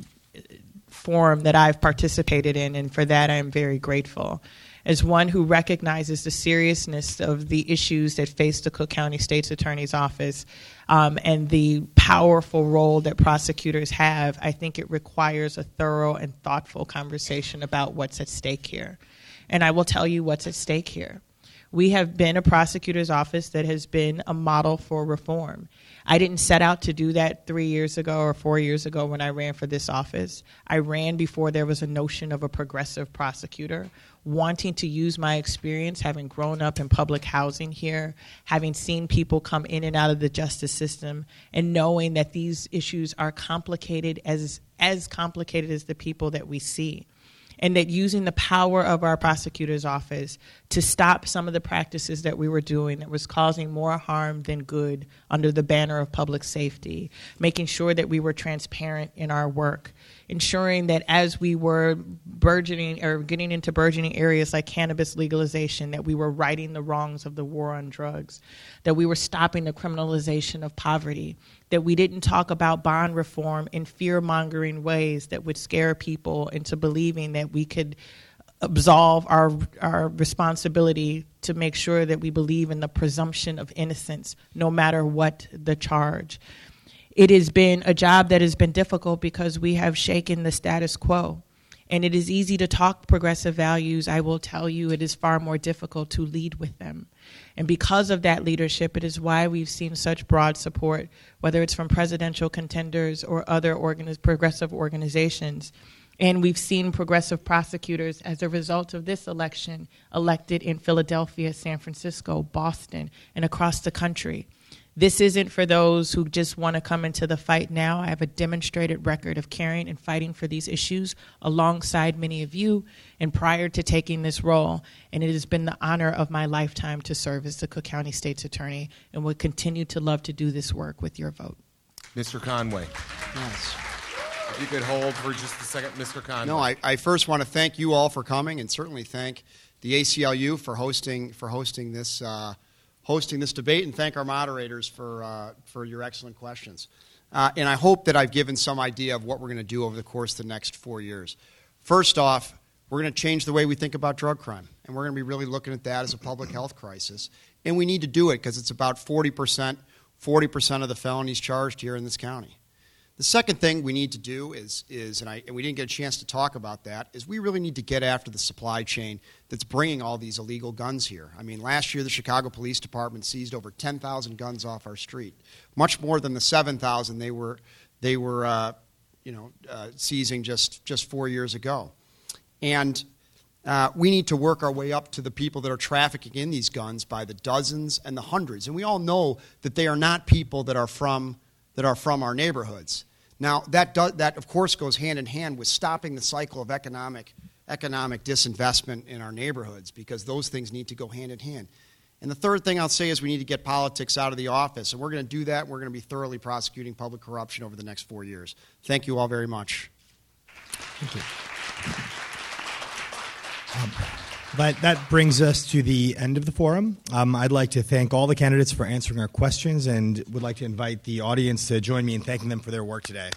forum that I've participated in, and for that I am very grateful. As one who recognizes the seriousness of the issues that face the Cook County State's Attorney's Office um, and the powerful role that prosecutors have, I think it requires a thorough and thoughtful conversation about what's at stake here. And I will tell you what's at stake here. We have been a prosecutor's office that has been a model for reform. I didn't set out to do that three years ago or four years ago when I ran for this office. I ran before there was a notion of a progressive prosecutor, wanting to use my experience, having grown up in public housing here, having seen people come in and out of the justice system, and knowing that these issues are complicated, as as complicated as the people that we see. and that using the power of our prosecutor's office to stop some of the practices that we were doing that was causing more harm than good under the banner of public safety, making sure that we were transparent in our work, ensuring that as we were burgeoning or getting into burgeoning areas like cannabis legalization, that we were righting the wrongs of the war on drugs, that we were stopping the criminalization of poverty, that we didn't talk about bond reform in fear-mongering ways that would scare people into believing that we could absolve our our responsibility to make sure that we believe in the presumption of innocence no matter what the charge. It has been a job that has been difficult because we have shaken the status quo. And it is easy to talk progressive values. I will tell you it is far more difficult to lead with them. And because of that leadership, it is why we've seen such broad support, whether it's from presidential contenders or other organi- progressive organizations. And we've seen progressive prosecutors as a result of this election elected in Philadelphia, San Francisco, Boston, and across the country. This isn't for those who just want to come into the fight now. I have a demonstrated record of caring and fighting for these issues alongside many of you and prior to taking this role. And it has been the honor of my lifetime to serve as the Cook County State's Attorney and will continue to love to do this work with your vote. Mister Conway. Yes. If you could hold for just a second, Mister Conway. No, I, I first want to thank you all for coming, and certainly thank the A C L U for hosting for hosting this uh, hosting this debate, and thank our moderators for uh, for your excellent questions. Uh, and I hope that I've given some idea of what we're going to do over the course of the next four years. First off, we're going to change the way we think about drug crime, and we're going to be really looking at that as a public health crisis. And we need to do it because it's about forty percent, forty percent of the felonies charged here in this county. The second thing we need to do is, is and, I, and we didn't get a chance to talk about that, is we really need to get after the supply chain that's bringing all these illegal guns here. I mean, last year the Chicago Police Department seized over ten thousand guns off our street, much more than the seven thousand they were, they were uh, you know, uh, seizing just, just four years ago. And uh, we need to work our way up to the people that are trafficking in these guns by the dozens and the hundreds. And we all know that they are not people that are from that are from our neighborhoods. Now, that, do, that of course, goes hand in hand with stopping the cycle of economic, economic disinvestment in our neighborhoods, because those things need to go hand in hand. And the third thing I'll say is we need to get politics out of the office, and we're going to do that, and we're going to be thoroughly prosecuting public corruption over the next four years. Thank you all very much. Thank you. Um, But that brings us to the end of the forum. Um, I'd like to thank all the candidates for answering our questions and would like to invite the audience to join me in thanking them for their work today.